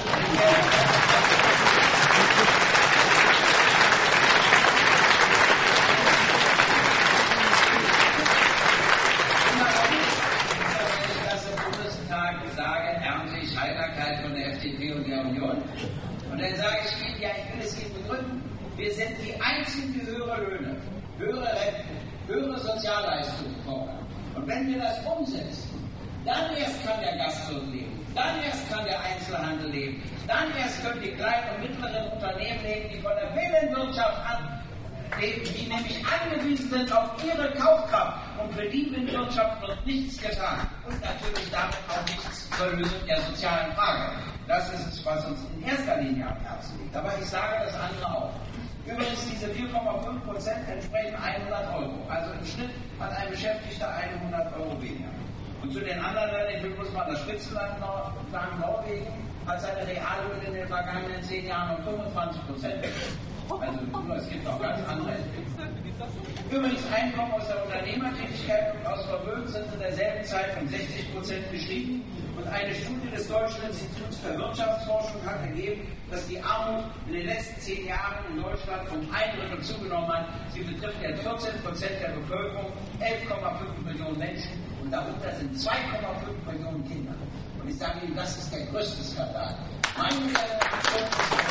A: Und dann sage ich Ihnen, ja, ich will es Ihnen begründen, wir sind die Einzigen, die höhere Löhne, höhere Renten, höhere Sozialleistungen fordern. Und wenn wir das umsetzen, dann erst kann der Gastwirt leben, dann erst kann der Einzelhandel leben, dann erst können die kleinen und mittleren Unternehmen leben, die von der Binnenwirtschaft an leben, die nämlich angewiesen sind auf ihre Kaufkraft. Und für die Binnenwirtschaft wird nichts getan. Und natürlich damit auch nichts zur Lösung der sozialen Frage. Das ist es, was uns in erster Linie am Herzen liegt. Aber ich sage das andere auch. Übrigens, diese vier Komma fünf Prozent entsprechen hundert Euro. Also im Schnitt hat ein Beschäftigter hundert Euro weniger. Und zu den anderen Ländern, ich will bloß mal das Spitzenland sagen, Norwegen hat seine Reallöhne in den vergangenen zehn Jahren um fünfundzwanzig Prozent. Also es gibt auch ganz andere Entwicklungen. Übrigens, Einkommen aus der Unternehmertätigkeit und aus Vermögen sind in derselben Zeit um sechzig Prozent gestiegen. Und eine Studie des Deutschen Instituts für Wirtschaftsforschung hat ergeben, dass die Armut in den letzten zehn Jahren in Deutschland um ein Drittel zugenommen hat. Sie betrifft jetzt vierzehn Prozent der Bevölkerung, elf Komma fünf Millionen Menschen und darunter sind zwei Komma fünf Millionen Kinder. Und ich sage Ihnen, das ist der größte Skandal. Meine Generation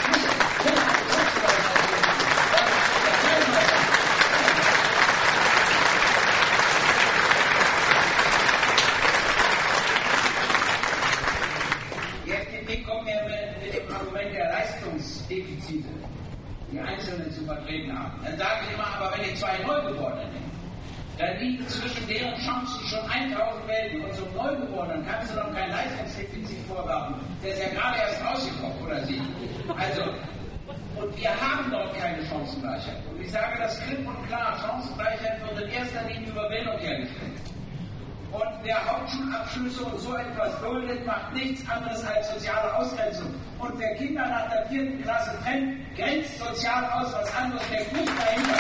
A: Defizite, die Einzelnen zu vertreten haben. Dann sage ich immer, aber wenn ich zwei Neugeborene nehme, dann liegen zwischen deren Chancen schon tausend Welten und zum Neugeborenen kannst du noch kein Leistungsdefizit vorwerfen. Der ist ja gerade erst rausgekommen, oder sie? Also, und wir haben dort keine Chancengleichheit. Und ich sage das klipp und klar, Chancengleichheit wird in erster Linie über Bildung hergestellt. Und wer Hauptschulabschlüsse und so etwas duldet, macht nichts anderes als soziale Ausgrenzung. Und wer Kinder nach der vierten Klasse trennt, grenzt sozial aus, was anderes steckt nicht dahinter.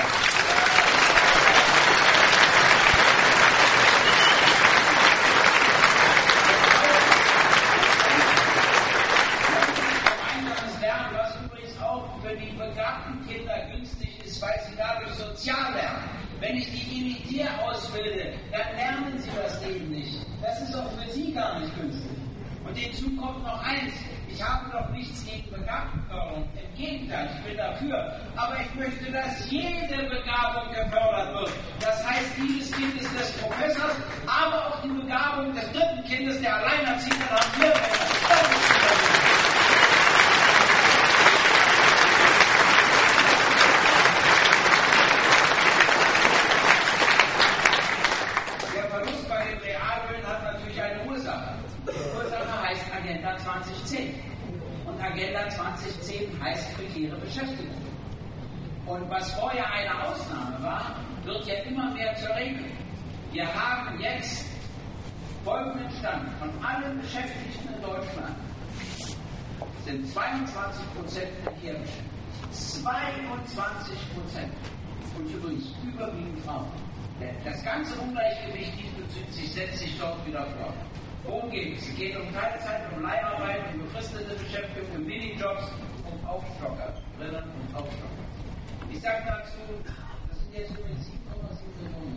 A: Gemeinsames Lernen, was übrigens auch für die begabten Kinder günstig ist, weil sie dadurch sozial lernen. Wenn ich die elitär ausbilde, dann lernen sie das Leben nicht. Das ist auch für sie gar nicht günstig. Und hinzu kommt noch eins. Ich habe doch nichts gegen Begabtenförderung. Im Gegenteil, ich bin dafür. Aber ich möchte, dass jede Begabung gefördert wird. Das heißt, dieses Kind ist des Professors, aber auch die Begabung des dritten Kindes, der Alleinerziehenden haben wir. Agenda zwanzig zehn. Und Agenda zwanzig zehn heißt prekäre Beschäftigung. Und was vorher eine Ausnahme war, wird ja immer mehr zur Regel. Wir haben jetzt folgenden Stand: von allen Beschäftigten in Deutschland sind zweiundzwanzig Prozent prekär beschäftigt. zweiundzwanzig Prozent. Und übrigens überwiegend Frauen. Das ganze Ungleichgewicht diesbezüglich setzt sich dort wieder fort. Worum geht es? Es geht um Teilzeit, um Leiharbeit, um befristete Beschäftigung, um Minijobs, um Aufstockerinnen und Aufstocker. Ich sage dazu, das sind jetzt übrigens sieben Komma sieben Millionen.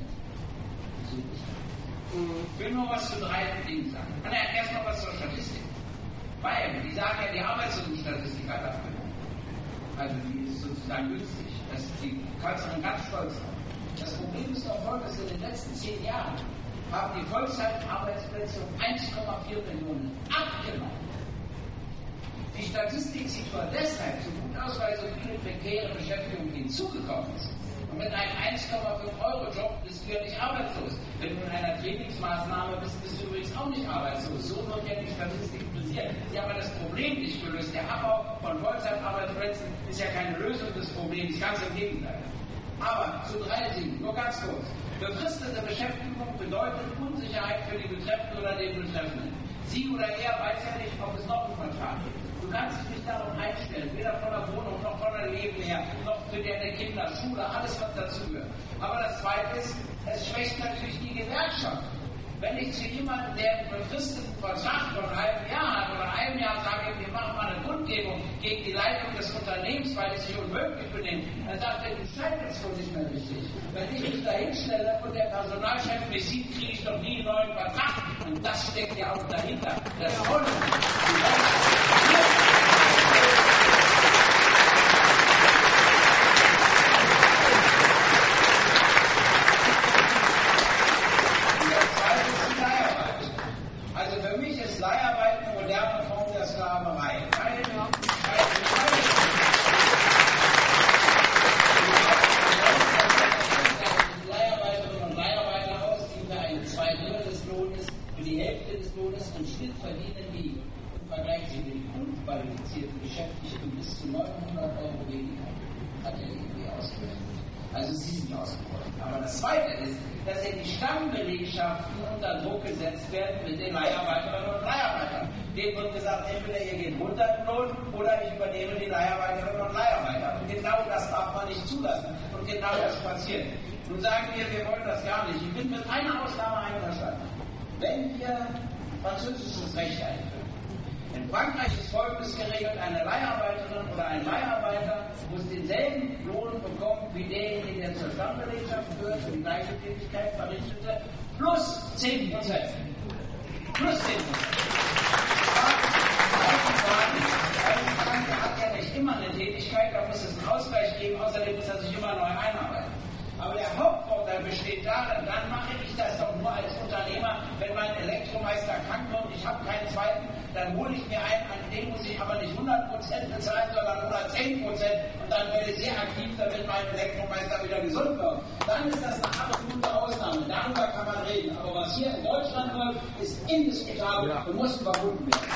A: Ich will nur was zu drei Dingen sagen. Ja, erstmal was zur Statistik. Weil, die sagen ja, die Arbeitslosenstatistik hat abgenommen. Also die ist sozusagen günstig. Das ist die Kanzlerin ganz stolz drauf. Das Problem ist doch folgendes: in den letzten zehn Jahren haben die Vollzeitarbeitsplätze um eins Komma vier Millionen abgenommen. Die Statistik sieht zwar deshalb so gut aus, weil so viele prekäre Beschäftigung hinzugekommen ist. Und mit einem eins Komma fünf Euro Job bist du ja nicht arbeitslos. Wenn du in einer Trainingsmaßnahme bist, bist du übrigens auch nicht arbeitslos. So wird ja die Statistik basiert. Sie haben das Problem nicht gelöst. Der Abbau von Vollzeitarbeitsplätzen ist ja keine Lösung des Problems, ganz im Gegenteil. Aber zu drei Dingen, nur ganz kurz. Befristete Beschäftigung bedeutet Unsicherheit für die Betreffende oder den Betreffenden. Sie oder er weiß ja nicht, ob es noch einen Vertrag gibt. Du kannst dich nicht darauf einstellen, weder von der Wohnung noch von der Leben her, noch für deine Kinder, Schule, alles was dazugehört. Aber das Zweite ist, es schwächt natürlich die Gewerkschaft. Wenn ich zu jemandem, der einen befristeten Vertrag von einem halben Jahr hat oder einem Jahr sage, wir machen mal eine Kundgebung gegen die Leitung des Unternehmens, weil es sich unmöglich benimmt, dann sagt er, du scheiterst wohl nicht mehr richtig. Wenn ich mich da hinstelle und der Personalchef mich sieht, kriege ich doch nie einen neuen Vertrag. Und das steckt ja auch dahinter. Das wollen Also sie sind ausgebeutet. Aber das Zweite ist, dass ja die Stammbelegschaften unter Druck gesetzt werden mit den Leiharbeiterinnen und Leiharbeitern. Denen wird gesagt, entweder ihr geht runter im Lohn oder ich übernehme die Leiharbeiterinnen und Leiharbeiter. Und genau das darf man nicht zulassen. Und genau das passiert. Nun sagen wir, wir wollen das gar nicht. Ich bin mit einer Ausnahme einverstanden. Wenn wir französisches Recht einführen, in Frankreich ist Folgendes geregelt: Eine Leiharbeiterin oder ein Leiharbeiter muss denselben Lohn bekommen wie derjenige, der zur Stammbelegschaft gehört, für die gleiche Tätigkeit verrichtete, plus zehn Prozent. Plus zehn Prozent. Der hat ja nicht immer eine Tätigkeit, da muss es einen Ausgleich geben, außerdem muss er sich immer neu einarbeiten. Aber der Hauptvorteil besteht darin, dann mache ich das doch nur als Unternehmer, wenn mein Elektromeister krank wird, ich habe keinen zweiten, dann hole ich mir einen, an dem muss ich aber nicht hundert Prozent bezahlen, sondern hundertzehn Prozent und dann werde ich sehr aktiv, damit mein Elektromeister wieder gesund wird. Dann ist das eine absolute Ausnahme, darüber kann man reden. Aber was hier in Deutschland läuft, ist indiskutabel und muss verbunden werden.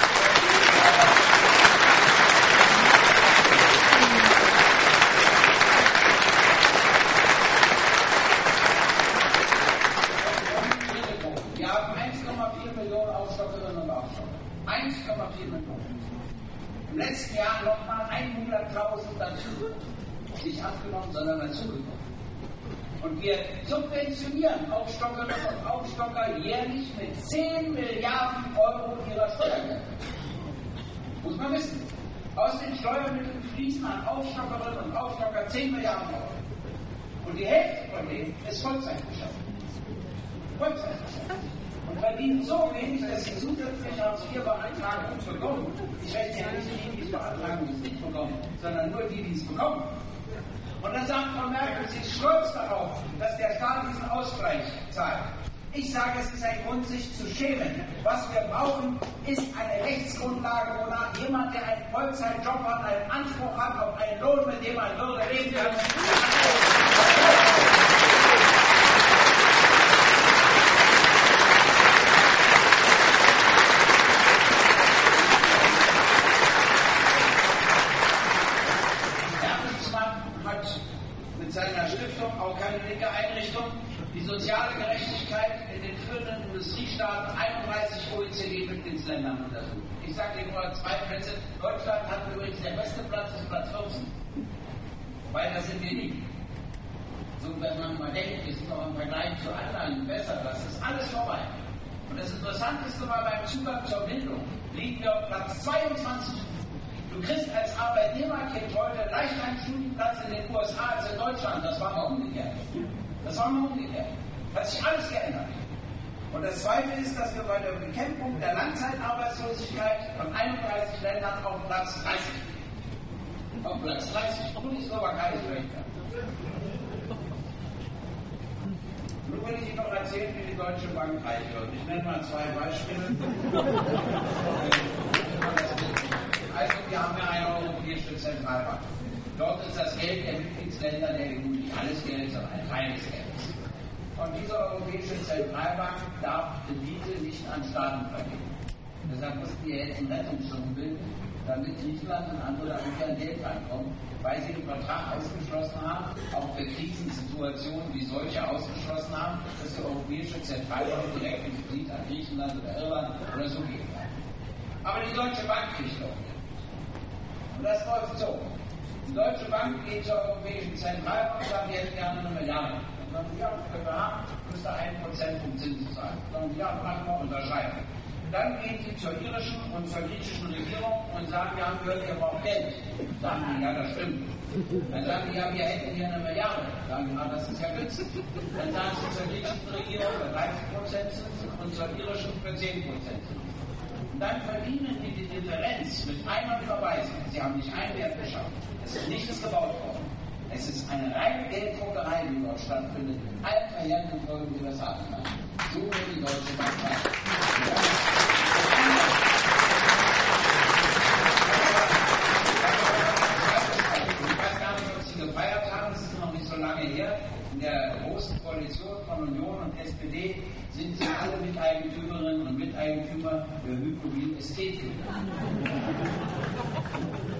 A: eins Komma vier Millionen. Im letzten Jahr nochmal hunderttausend dazu. Nicht abgenommen, sondern dazugekommen. Und wir subventionieren Aufstockerinnen und Aufstocker jährlich mit zehn Milliarden Euro ihrer Steuergelder. Muss man wissen. Aus den Steuermitteln fließen an Aufstockerinnen und Aufstocker zehn Milliarden Euro. Und die Hälfte von denen ist Vollzeitgeschäft. Vollzeitgeschäft. Und verdienen so wenig, dass sie zusätzlich Hartz vier Beantragung bekommen. Ich rechne ja nicht die, die es beantragen, die es nicht bekommen, sondern nur die, die es bekommen. Und dann sagt Frau Merkel, sie ist stolz darauf, dass der Staat diesen Ausgleich zahlt. Ich sage, es ist ein Grund, sich zu schämen. Was wir brauchen, ist eine Rechtsgrundlage, wonach jemand, der einen Vollzeitjob hat, einen Anspruch hat auf einen Lohn, mit dem man Würde leben kann. Seiner Stiftung, auch keine linke Einrichtung, die soziale Gerechtigkeit in den führenden Industriestaaten einunddreißig O E C D-Mitgliedsländern untersucht. Ich sage Ihnen nur zwei Plätze. Deutschland hat übrigens der beste Platz, ist Platz vierzehn. Weil das sind wir nicht. So, wenn man mal denkt, wir sind noch im Vergleich zu anderen besser, das ist alles vorbei. Und das Interessanteste war beim Zugang zur Bildung, liegen wir auf Platz zweiundzwanzig. Du kriegst als Arbeitnehmerkind heute leicht einen Studienplatz in den U S A als in Deutschland. Das war mal umgekehrt. Das war mal umgekehrt. Hat sich alles geändert. Und das Zweite ist, dass wir bei der Bekämpfung der Langzeitarbeitslosigkeit von einunddreißig Ländern auf Platz dreißig liegen. Auf Platz dreißig. Und die Slowakei ist schlechter. Nun will ich Ihnen noch erzählen, wie die Deutsche Bank reich wird. Ich nenne mal zwei Beispiele. Also wir haben ja eine europäische Zentralbank. Dort ist das Geld der Mitgliedsländer der E U nicht alles Geld, sondern ein Teil des Geldes. Und diese europäische Zentralbank darf Kredite nicht an Staaten vergeben. Deshalb mussten wir jetzt einen Rettungsschirm bilden, damit Griechenland und andere damit kein Geld reinkommen, weil sie den Vertrag ausgeschlossen haben, auch für Krisensituationen wie solche ausgeschlossen haben, dass die europäische Zentralbank direkt einen Kredit an Griechenland oder Irland oder so geben kann. Aber die Deutsche Bank kriegt doch nicht. Und das läuft so. Die Deutsche Bank geht zur Europäischen Zentralbank und sagt, wir hätten gerne eine Milliarde. Und dann sagen ja, können wir haben, müsst ihr ein Prozent vom Zins zahlen. Dann sagen ja, machen wir, unterschreiben. Dann gehen sie zur irischen und zur griechischen Regierung und sagen, wir haben gehört, ihr braucht Geld. Sagen die, ja, das stimmt. Dann sagen die, ja, wir hätten hier eine Milliarde. Sagen die, ja, das ist ja günstig. Dann sagen sie zur griechischen Regierung für dreißig Prozent Zins und zur irischen für zehn Prozent Zins. Dann verdienen die die Differenz mit einmal Überweisung. Sie haben nicht einen Wert geschaffen. Es ist nichts gebaut worden. Es ist eine reine Gelddruckerei, die dort stattfindet, mit allen verheerenden Folgen, die das haben kann. So wird die Deutsche Bank sein. Ich weiß gar nicht, ob Sie gefeiert haben, es ist noch nicht so lange her. In der großen Koalition von Union und S P D sind sie alle Miteigentümerinnen und Miteigentümer der Hypobil Ästhetik.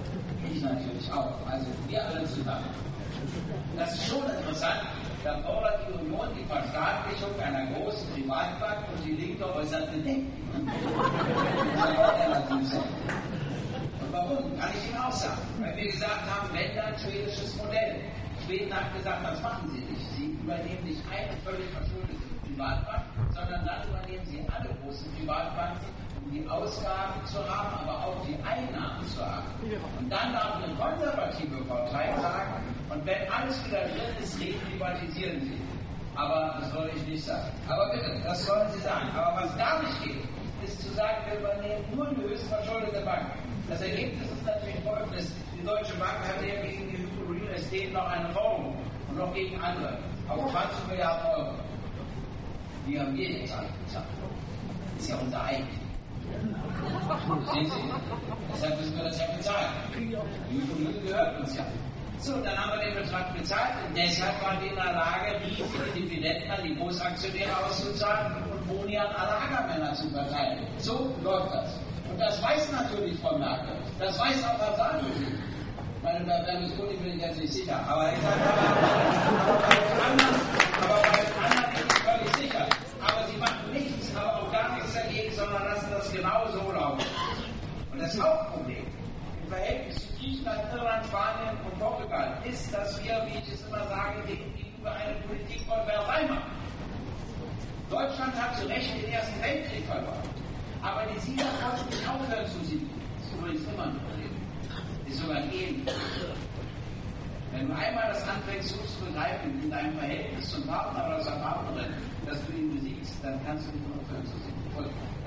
A: ich natürlich auch, also wir alle zusammen. Das ist schon interessant, da fordert die Union die Verstaatlichung einer großen Privatbank und die Linke äußert Bedenken. Das ist auch relativ so. Und warum? Kann ich Ihnen auch sagen. Weil wir gesagt haben, wenn dann schwedisches Modell. Schweden hat gesagt, das machen sie nicht. Sie übernehmen nicht eine völlig verschuldete Privatbank, sondern dann übernehmen sie alle großen Privatbanken, um die Ausgaben zu haben, aber auch die Einnahmen zu haben. Und dann darf eine konservative Partei sagen, und wenn alles wieder drin ist, reprivatisieren sie. Aber das soll ich nicht sagen. Aber bitte, das sollen Sie sagen. Aber was gar nicht geht, ist zu sagen, wir übernehmen nur eine höchst verschuldete Bank. Das Ergebnis ist natürlich folgendes. Die Deutsche Bank hat ja gegen die Real Estate noch eine Forderung und noch gegen andere. Auf zwanzig Milliarden Euro. Die haben wir jetzt alle bezahlt. Das ist ja unser Eigentum. Sehen Sie? Deshalb müssen wir das ja bezahlen. Die Ökonomie gehört uns ja. So, dann haben wir den Betrag bezahlt und deshalb waren wir in der Lage, riesige Dividenden an die Großaktionäre auszuzahlen und Boni an alle Ackermänner zu verteilen. So läuft das. Und das weiß natürlich Frau Merkel. Das weiß auch Herr Sarkozy. Meine Berlusconi bin ich jetzt nicht sicher. Aber, ich sage, aber bei den anderen, aber bei den anderen bin ich völlig sicher. Aber sie machen nichts, aber auch gar nichts dagegen, sondern lassen das genau so laufen. Und das Hauptproblem im Verhältnis zu Griechenland, Irland, Spanien und Portugal ist, dass wir, wie ich es immer sage, gegenüber eine Politik von Versailles machen. Deutschland hat zu Recht den Ersten Weltkrieg verloren. Aber die Sieger konnten nicht aufhören zu siegen. Das ist übrigens immer ein Problem. Ist sogar gehen. Wenn du einmal das anfängst, so zu begreifen, in deinem Verhältnis zum Partner oder zur Partnerin, dass du ihn besiegst, dann kannst du nicht mehr aufhören zu siegen. Voll.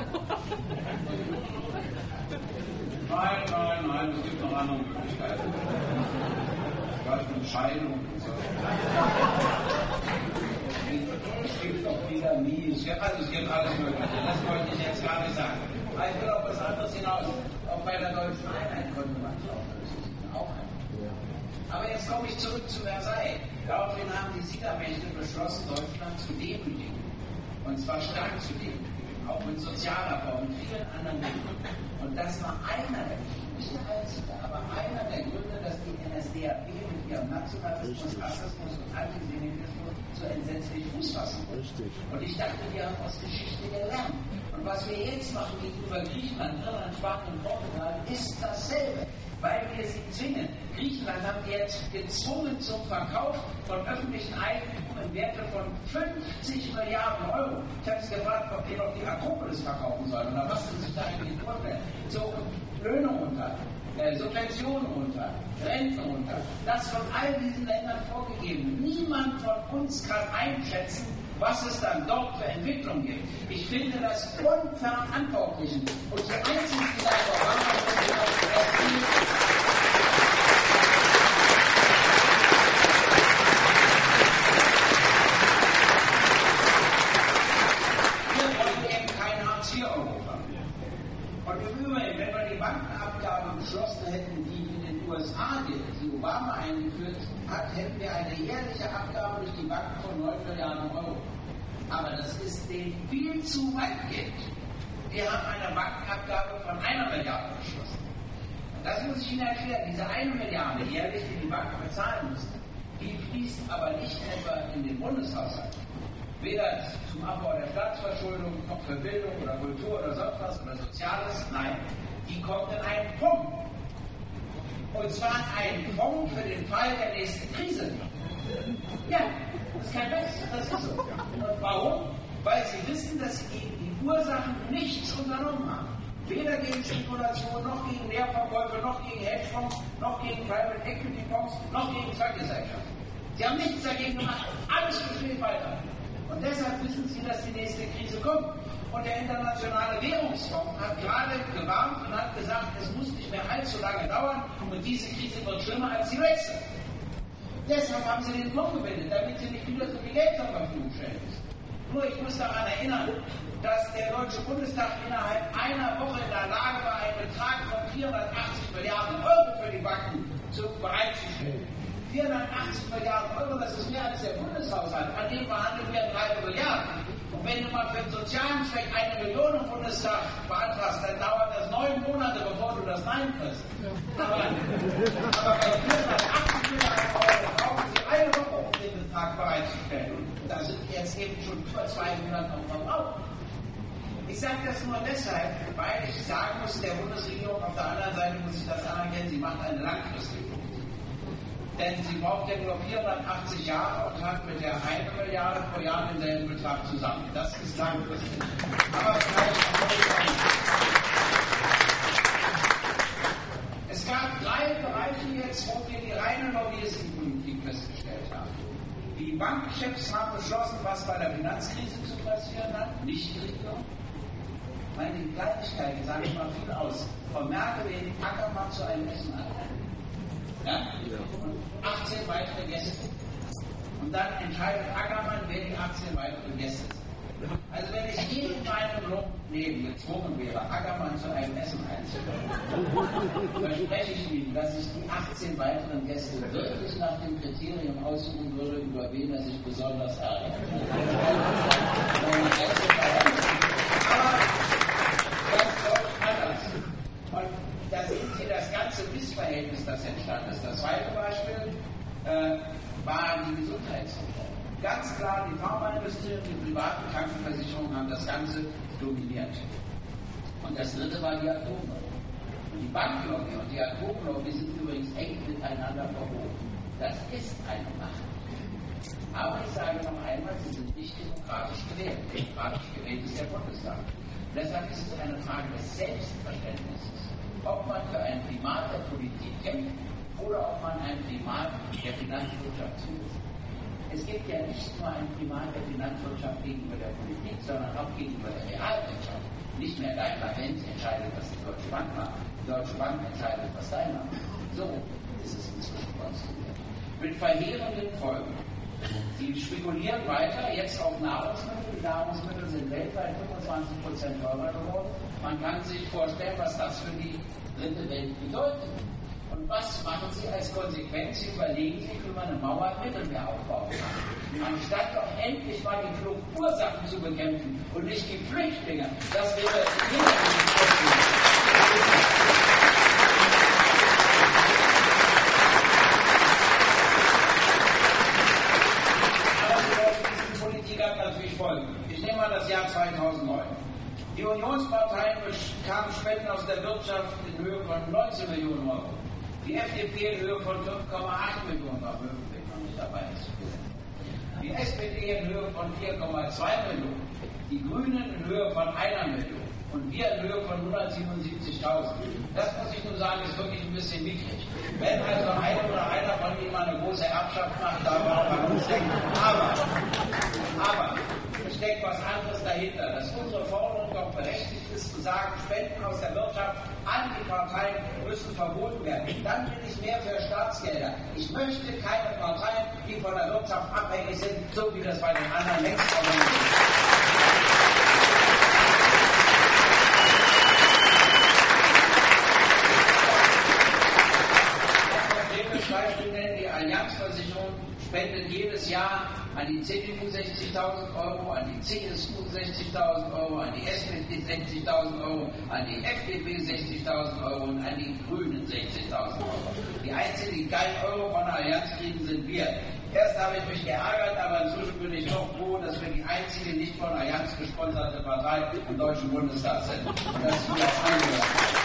A: Nein, nein, nein, es gibt noch andere Möglichkeiten. Vielleicht eine Scheidung und so. Es gibt auch wieder Mies. Also es gibt alles Mögliche. Das wollte ich jetzt gar nicht sagen. Aber ich will auf was anderes hinaus. Auch bei der deutschen Einheit konnte man glauben, das ist auch ein. Aber jetzt komme ich zurück zu Versailles. Daraufhin haben die Siegermächte beschlossen, Deutschland zu demütigen. Und zwar stark zu demütigen. Auch mit Sozialabbau und vielen anderen Dingen. Und das war einer der Gründe, nicht der einzige, aber einer der Gründe, dass die N S D A P mit ihrem Nationalismus, Rassismus und Antisemitismus so entsetzlich Fuß fassen konnte. Und ich dachte, wir haben aus Geschichte gelernt. Und was wir jetzt machen gegenüber Griechenland, Irland, Spanien und Portugal, ist dasselbe. Weil wir sie zwingen. Griechenland haben die jetzt gezwungen zum Verkauf von öffentlichen Eigentum im Werte von fünfzig Milliarden Euro. Ich habe sie gefragt, ob die noch die Akropolis verkaufen sollen oder was sie sich da eigentlich vorstellen. So Löhne runter, äh, Subventionen runter, Renten runter. Das von all diesen Ländern vorgegeben. Niemand von uns kann einschätzen, was es dann dort für Entwicklung gibt. Ich finde das unverantwortlich. Und die einzigen, die sagen, Obama wir wollen eben kein Hartz vier Europa. Und im Übrigen, wenn wir die Bankenabgabe beschlossen hätten, die in den U S A gilt, die Obama eingeführt hat, hätten wir eine jährliche Abgabe durch die Banken von neun Milliarden Euro. Aber das ist denen viel zu weit geht. Wir haben eine Bankenabgabe von einer Milliarde beschlossen. Und das muss ich Ihnen erklären. Diese eine Milliarde jährlich, die die Banken bezahlen müssen, die fließt aber nicht etwa in den Bundeshaushalt. Weder zum Abbau der Staatsverschuldung, noch für Bildung oder Kultur oder sonst was oder Soziales. Nein, die kommt in einen Fonds. Und zwar einen Fonds für den Fall der nächsten Krise. Ja, das ist kein Witz, das ist so. Und warum? Weil sie wissen, dass sie gegen die Ursachen nichts unternommen haben. Weder gegen Spekulation, noch gegen Leerverkäufe, noch gegen Hedgefonds, noch gegen Private Equity Fonds, noch gegen Zweckgesellschaften. Sie haben nichts dagegen gemacht. Alles besteht weiter. Und deshalb wissen sie, dass die nächste Krise kommt. Und der Internationale Währungsfonds hat gerade gewarnt und hat gesagt, es muss nicht mehr allzu lange dauern und diese Krise wird schlimmer als die letzte. Deshalb haben sie den Fonds gebildet, damit sie nicht wieder so viel Geld zur Verfügung stellen müssen. Nur ich muss daran erinnern, dass der Deutsche Bundestag innerhalb einer Woche in der Lage war, einen Betrag von vierhundertachtzig Milliarden Euro für die Banken zu bereitzustellen. vierhundertachtzig Milliarden Euro, das ist mehr als der Bundeshaushalt. An dem verhandeln wir drei Milliarden. Und wenn du mal für den sozialen Zweck eine Million im Bundestag beantragst, dann dauert das neun Monate, bevor du das Nein kriegst. Aber, aber bei vierhundertachtzig Euro brauchen Sie eine Woche, um den Betrag bereitzustellen. Und da sind jetzt eben schon über zweihundert am Verbrauch. Ich sage das nur deshalb, weil ich sagen muss, der Bundesregierung auf der anderen Seite muss ich das anerkennen, sie macht eine langfristige Politik. Denn sie braucht ja nur vierhundertachtzig Jahre und hat mit der eine Milliarde pro Jahr denselben Betrag zusammen. Das ist langfristig. Aber vielleicht es gab drei Bereiche jetzt, wo wir die reine Lobbyistenpolitik festgestellt haben. Die Bankchefs haben beschlossen, was bei der Finanzkrise zu passieren hat, nicht die Regierung. Meine Kleinigkeiten sagen mal viel aus. Von Merkel den Ackermann zu einem Essen an. Ja? Und achtzehn weitere Gäste. Und dann entscheidet Ackermann, wer die achtzehn weiteren Gäste sind. Also wenn ich je in meinem Leben gezwungen wäre, Ackermann zu einem Essen einzuladen, verspreche ich Ihnen, dass ich die achtzehn weiteren Gäste wirklich nach dem Kriterium aussuchen würde, über wen er sich besonders ärgert. Aber und da sehen Sie das ganze Missverhältnis, das entstanden ist. Das zweite Beispiel äh, war die Gesundheitsreform. Ganz klar, die Pharmaindustrie und die privaten Krankenversicherungen haben das Ganze dominiert. Und das dritte war die Atomlobby. Und die Banklobby und die Atomlobby sind übrigens eng miteinander verwoben. Das ist eine Macht. Aber ich sage noch einmal, sie sind nicht demokratisch gewählt. Demokratisch gewählt ist der Bundestag. Deshalb ist es eine Frage des Selbstverständnisses, ob man für ein Primat der Politik kämpft oder ob man ein Primat der Finanzwirtschaft sucht. Es gibt ja nicht nur ein Primat der Finanzwirtschaft gegenüber der Politik, sondern auch gegenüber der Realwirtschaft. Nicht mehr Daimler Benz entscheidet, was die Deutsche Bank macht. Die Deutsche Bank entscheidet, was Daimler macht. So ist es inzwischen konstruiert. Mit verheerenden Folgen. Sie spekulieren weiter, jetzt auf Nahrungsmittel. Die Nahrungsmittel sind weltweit fünfundzwanzig Prozent teurer geworden. Man kann sich vorstellen, was das für die dritte Welt bedeutet. Und was machen Sie als Konsequenz? Sie überlegen sich, wie man eine Mauer im Mittelmeer aufbauen kann. Anstatt doch endlich mal die Fluchtursachen zu bekämpfen und nicht die Flüchtlinge. Das wäre Ich nehme mal das Jahr zweitausendneun. Die Unionsparteien bekamen Spenden aus der Wirtschaft in Höhe von neunzehn Millionen Euro. Die F D P in Höhe von fünf Komma acht Millionen Euro. Nicht dabei ist. Die S P D in Höhe von vier Komma zwei Millionen. Die Grünen in Höhe von einer Million. Und wir in Höhe von hundertsiebenundsiebzigtausend. Das muss ich nur sagen, ist wirklich ein bisschen mickrig. Wenn also einer oder einer von Ihnen mal eine große Erbschaft macht, da braucht man uns denken. Aber, aber, es steckt was anderes dahinter, dass unsere Forderung doch berechtigt ist, zu sagen, Spenden aus der Wirtschaft an die Parteien müssen verboten werden. Dann bin ich mehr für Staatsgelder. Ich möchte keine Parteien, die von der Wirtschaft abhängig sind, so wie das bei den anderen längst organisiert ist. Die Allianzversicherung spendet jedes Jahr an die C D U sechzigtausend Euro, an die C S U sechzigtausend Euro, an die S P D sechzigtausend Euro, an die F D P sechzigtausend Euro und an die Grünen sechzigtausend Euro. Die einzigen, die keinen Euro von der Allianz kriegen, sind wir. Erst habe ich mich geärgert, aber inzwischen bin ich doch froh, dass wir die einzige nicht von Allianz gesponserte Partei im Deutschen Bundestag sind. Und dass wir das angehört.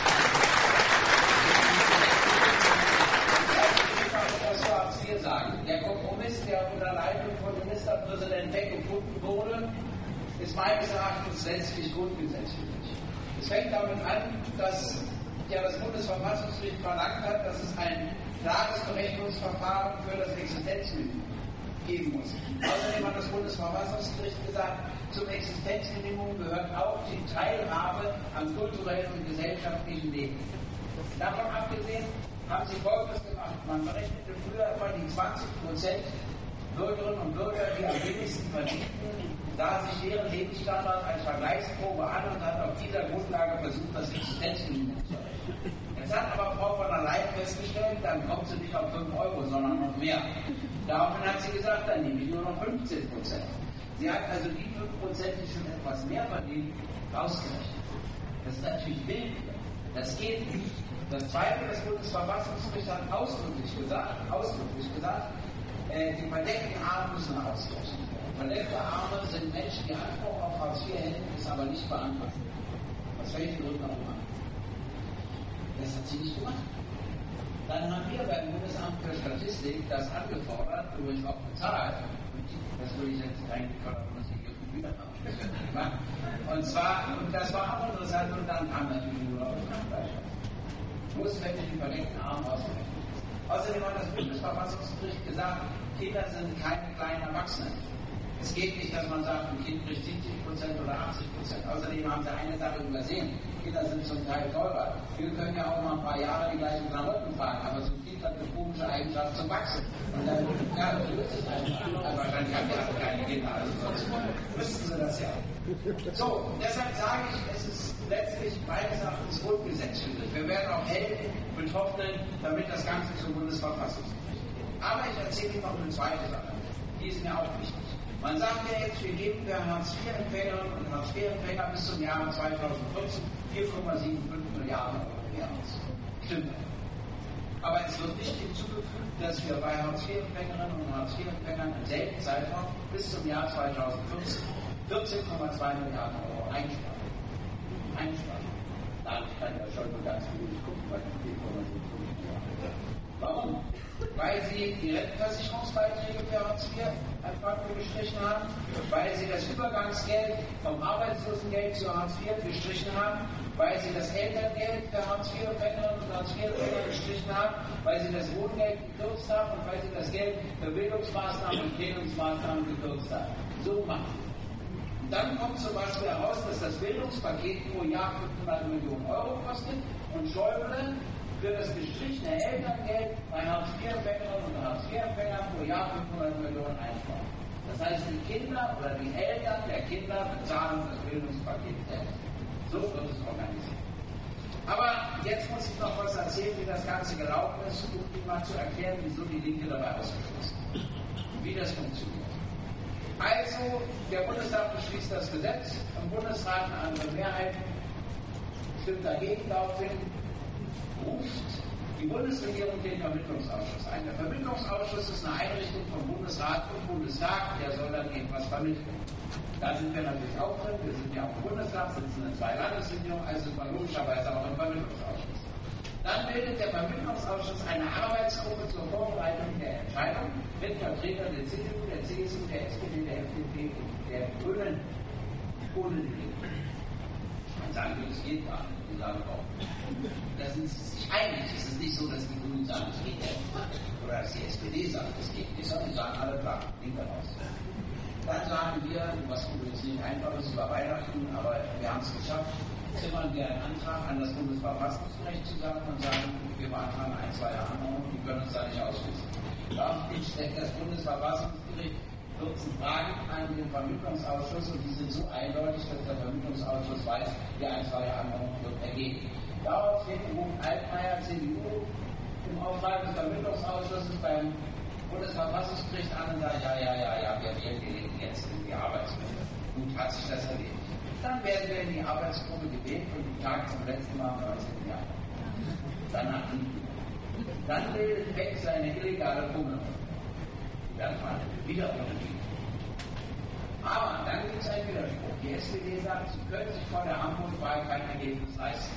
A: Sagen. Der Kompromiss, der unter Leitung von Ministerpräsident Beck gefunden wurde, ist meines Erachtens letztlich grundgesetzwidrig. Es fängt damit an, dass ja das Bundesverfassungsgericht verlangt hat, dass es ein klares Berechnungsverfahren für das Existenzminimum geben muss. Außerdem hat das Bundesverfassungsgericht gesagt, zum Existenzminimum gehört auch die Teilhabe am kulturellen und gesellschaftlichen Leben. Davon abgesehen haben sie Folgendes gemacht. Man berechnete früher immer die zwanzig Prozent Bürgerinnen und Bürger, die am wenigsten verdienten, sah sich deren Lebensstandard als Vergleichsprobe an und hat auf dieser Grundlage versucht, das Existenzminimum zu errechnen. Jetzt hat aber Frau von der Leyen festgestellt, dann kommt sie nicht auf fünf Euro, sondern noch mehr. Daraufhin hat sie gesagt, dann nehme ich nur noch fünfzehn Prozent. Sie hat also die fünf Prozent, die schon etwas mehr verdienen, rausgerechnet. Das ist natürlich wild. Das geht nicht. Das Zweite, das Bundesverfassungsgericht hat ausdrücklich gesagt, ausdrücklich gesagt, äh, die verdeckten Arme müssen ausreichen. Verdeckte Arme sind Menschen, die Anspruch auf Hartz vier hätten, ist aber nicht beantragen. Aus welchen Gründen auch immer. Das hat sie nicht gemacht. Dann haben wir beim Bundesamt für Statistik das angefordert, übrigens auch bezahlt. Das würde ich jetzt eigentlich gefordert, muss ich wieder machen. Und zwar, und das war auch interessant, und dann kam natürlich nur noch Frankreich. Muss wenn ich die verdeckten Arme ausrechnen. Außerdem hat das Bundesverfassungsgericht gesagt, Kinder sind keine kleinen Erwachsenen. Es geht nicht, dass man sagt, ein Kind kriegt siebzig Prozent oder achtzig Prozent. Außerdem haben sie eine Sache übersehen. Kinder sind zum Teil teurer. Wir können ja auch mal ein paar Jahre die gleichen Klamotten tragen, aber so ein Kind hat eine komische Eigenschaft zum Wachsen. Und dann, ja, so ist es einfach. Aber wahrscheinlich haben wir auch keine Kinder, also sonst wüssten sie das ja. So, deshalb sage ich, es ist letztlich meines Erachtens grundgesetzwidrig. Wir werden auch helfen, Betroffenen, damit das Ganze zum Bundesverfassungsgericht geht. Aber ich erzähle Ihnen noch eine zweite Sache. Die ist mir auch wichtig. Man sagt ja jetzt, wir geben der Hartz vier Empfängerinnen und Hartz vier Empfänger bis zum Jahr zweitausendvierzehn vier Komma fünfundsiebzig Milliarden Euro mehr aus. Stimmt. Aber es wird nicht hinzugefügt, dass wir bei Hartz vier Empfängerinnen und Hartz vier Empfängern im selben Zeitraum bis zum Jahr zweitausendvierzehn vierzehn Komma zwei Milliarden Euro einsparen. Einsparen. Da kann ja schon nur ganz gut gucken, weil die vier Komma fünfundsiebzig Milliarden. Warum? Weil sie die Rentenversicherungsbeiträge für Hartz vier einfach gestrichen haben, weil sie das Übergangsgeld vom Arbeitslosengeld zu Hartz vier gestrichen haben, weil sie das Elterngeld für Hartz vier Empfängerinnen und Hartz vier Empfänger gestrichen haben, weil sie das Wohngeld gekürzt haben und weil sie das Geld für Bildungsmaßnahmen und Bildungsmaßnahmen gekürzt haben. So machen sie. Und dann kommt zum Beispiel heraus, dass das Bildungspaket pro Jahr fünfhundert Millionen Euro kostet und Schäuble für das gestrichene Elterngeld bei Hartz vier Empfängerinnen und Hartz vier Empfängern pro Jahr fünfhundert Millionen einsparen. Das heißt, die Kinder oder die Eltern der Kinder bezahlen das Bildungspaket selbst. So wird es organisiert. Aber jetzt muss ich noch was erzählen, wie das Ganze gelaufen ist, um Ihnen mal zu erklären, wieso die Linke dabei ausgeschlossen ist. Wie das funktioniert. Also, der Bundestag beschließt das Gesetz, im Bundesrat eine andere Mehrheit stimmt dagegen daraufhin, ruft die Bundesregierung den Vermittlungsausschuss ein. Der Vermittlungsausschuss ist eine Einrichtung von Bundesrat und Bundestag, der soll dann irgendwas vermitteln. Da sind wir natürlich auch drin, wir sind ja auch im Bundestag, sitzen in zwei Landesregierungen, also sind wir logischerweise auch im Vermittlungsausschuss. Dann bildet der Vermittlungsausschuss eine Arbeitsgruppe zur Vorbereitung der Entscheidung mit Vertretern der C D U, der C S U, der S P D, der F D P und der Grünen ohne die Linke. Man sagen will, es geht gar nicht. Die sagen auch, da sind sie sich einig. Es ist nicht so, dass die Grünen sagen, es geht nicht. Oder dass die S P D sagt, es geht nicht. Die sagen alle klar, linker raus. Dann sagen wir, was übrigens nicht einfach ist über Weihnachten, aber wir haben es geschafft, zimmern wir einen Antrag an das Bundesverfassungsgericht zusammen und sagen, wir beantragen ein, zwei Jahre und die können uns da nicht ausschließen. Daraufhin stellt das Bundesverfassungsgericht vierzehn Fragen an den Vermittlungsausschuss und die sind so eindeutig, dass der Vermittlungsausschuss weiß, die ein, zwei Jahre wird ergeben. Daraufhin ruft Altmaier, C D U, im Auftrag des Vermittlungsausschusses beim Bundesverfassungsgericht an und sagt, ja, ja, ja, ja, wir wählen die jetzt in die Arbeitsgruppe. Gut, hat sich das erledigt. Dann werden wir in die Arbeitsgruppe gewählt und die Tag zum letzten Mal am neunzehnten Januar. Danach nie. Dann bildet Beck seine illegale Kummer. Dann fahren wir wieder ohne die. Aber dann gibt es einen Widerspruch. Die S P D sagt, sie können sich vor der Hamburg-Wahl kein Ergebnis leisten.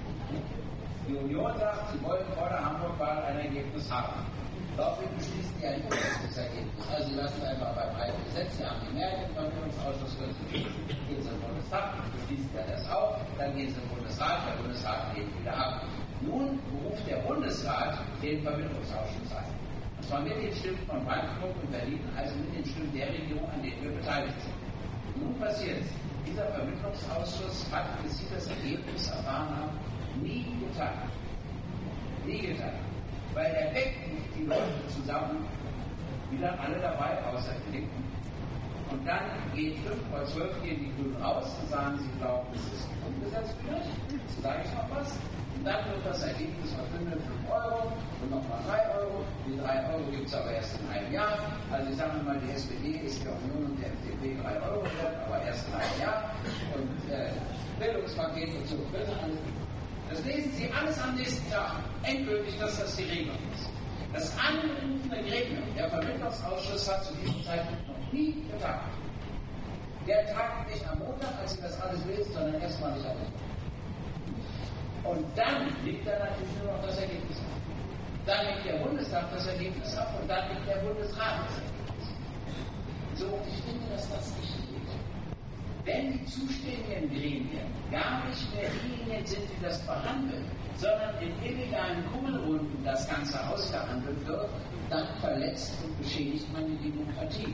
A: Die Union sagt, sie wollen vor der Hamburg-Wahl ein Ergebnis haben. Daraufhin beschließen die ein Ergebnis. Also sie lassen einfach beim alten Gesetz, sie haben die Mehrheit im Vermittlungsausschuss, gehen sie im Bundestag, beschließen wir das auch, dann gehen sie im Bundesrat, der Bundesrat lehnt wieder ab. Nun beruft der Bundesrat den Vermittlungsausschuss ein. Und zwar mit den Stimmen von Brandenburg und Berlin, also mit den Stimmen der Regierung, an denen wir beteiligt sind. Nun passiert es, dieser Vermittlungsausschuss hat, bis Sie das Ergebnis erfahren haben, nie getan. Nie getan. Weil der Beck ruft die Leute zusammen, wieder alle dabei, außer die Linken. Und dann geht fünf vor zwölf gehen die Grünen raus und sagen, sie glauben, es ist grundgesetzwidrig. So sage ich noch was. Und dann wird das Ergebnis verkündet, fünf Euro und nochmal drei Euro. Die drei Euro gibt es aber erst in einem Jahr. Also ich sage mal, die S P D ist der Union und der F D P drei Euro wert, aber erst in einem Jahr. Und äh, Bildungspaket und so wird alles. Das lesen Sie alles am nächsten Tag. Endgültig, dass das die Regelung ist. Das angerufene Gremium, der Vermittlungsausschuss, hat zu diesem Zeitpunkt noch nie getagt. Der tagt nicht am Montag, als Sie das alles lesen, sondern erstmal nicht am Montag. Und dann liegt da natürlich nur noch das Ergebnis ab. Dann liegt der Bundestag das Ergebnis ab und dann liegt der Bundesrat das Ergebnis ab. So, und ich finde, dass das nicht geht. Wenn die zuständigen Gremien gar nicht mehr diejenigen sind, die das behandeln, sondern in illegalen Kummelrunden das Ganze ausgehandelt wird, dann verletzt und beschädigt man die Demokratie.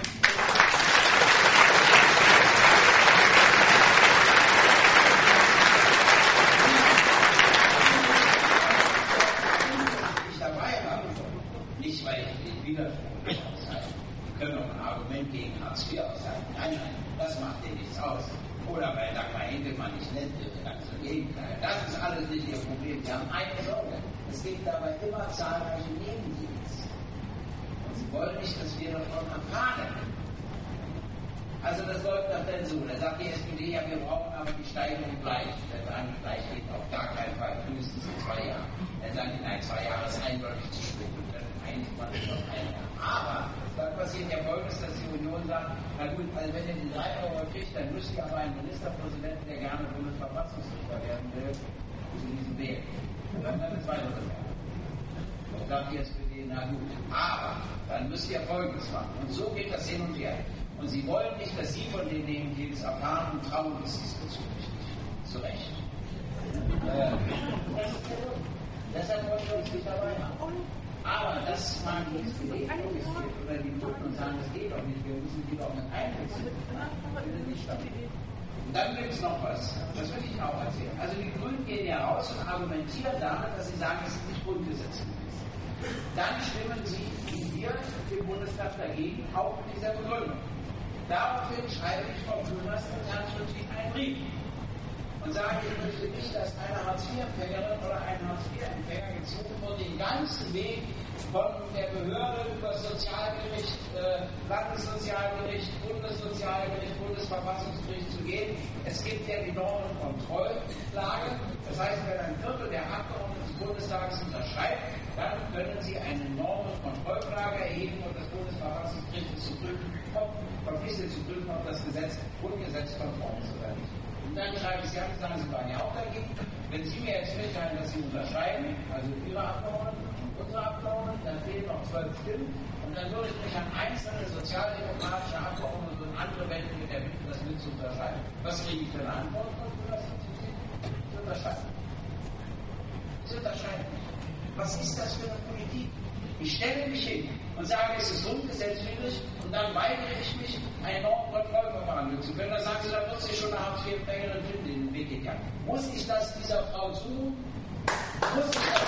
A: Nicht, weil ich den Widerspruch aushalte. Wir können auch ein Argument gegen Hartz vier aushalten. Nein, nein, das macht dir nichts aus. Oder weil Dagmar Engelmann nicht nett wird, ganz im Gegenteil. Das ist alles nicht ihr Problem. Wir haben eine Sorge. Es gibt dabei immer zahlreiche Nebendienste. Und sie wollen nicht, dass wir davon erfahren. Also das läuft doch dann so. Da sagt die S P D, ja, wir brauchen aber die Steigerung gleich. Dann sagen die gleich geht auf gar keinen Fall, frühestens in zwei Jahren. Dann sagen die, nein, zwei Jahre ist eindeutig zu spät. Und dann einigt man sich auf ein Jahr. Aber dann passiert ja Folgendes, dass die Union sagt, na gut, also wenn ihr die drei Euro kriegt, dann müsst ihr aber einen Ministerpräsidenten, der gerne Bundesverfassungsrichter werden will, zu diesem wählen. Und dann wird es weiter so werden. Und sagt die S P D, na gut, aber dann müsst ihr Folgendes machen. Und so geht das hin und her. Und sie wollen nicht, dass sie von den Nebendienst erfahren und trauen es diesbezüglich nicht. Zu Recht. Äh, das ist der Grund. Deshalb wollen wir uns nicht dabei haben. Aber das mag die S P D protestiert oder die Grünen und sagen, das geht doch nicht, wir müssen die doch mit einbeziehen. Und dann gibt es noch was, das will ich auch erzählen. Also die Grünen gehen ja raus und argumentieren damit, dass sie sagen, es ist nicht grundgesetzgemäß. Dann stimmen sie, wie wir im Bundestag dagegen, auch mit dieser Begründung. Daraufhin schreibe ich Frau Künast und Herrn Schrittlich einen Brief und sage, ich möchte nicht, dass eine Hartz vier Empfängerin oder ein Hartz vier Empfänger gezwungen wird, den ganzen Weg von der Behörde über das Sozialgericht, äh, Landessozialgericht, Bundessozialgericht, Bundesverfassungsgericht zu gehen. Es gibt ja die Normenkontrolllage. Das heißt, wenn ein Viertel der Abgeordneten des Bundestages unterschreibt, dann können sie eine Normenkontrollklage erheben und das Bundesverfassungsgericht ist zu prüfen, ob verpflichtet zu prüfen, ob das Gesetz grundgesetzkonform ist oder nicht. Und dann schreibe ich Sie an, sagen Sie waren ja auch dagegen. Wenn Sie mir jetzt mitteilen, dass Sie unterschreiben, also Ihre Abgeordneten und unsere Abgeordneten, dann fehlen noch zwölf Stimmen. Und dann würde ich mich an einzelne sozialdemokratische Abgeordnete und andere wenden mit der Bitte, das mit zu unterschreiben. Was kriege ich für eine Antwort? Sie unterschreiben. Sie unterschreiben. Was ist das für eine Politik? Ich stelle mich hin und sage, es ist grundgesetzwidrig und dann weigere ich mich, ein Normkontrollverfahren durchzuführen. Dann sagen Sie, da wird sich schon eine Hartz vier Empfängerin finden, in den Weg gegangen. Muss ich das dieser Frau zu? Muss ich das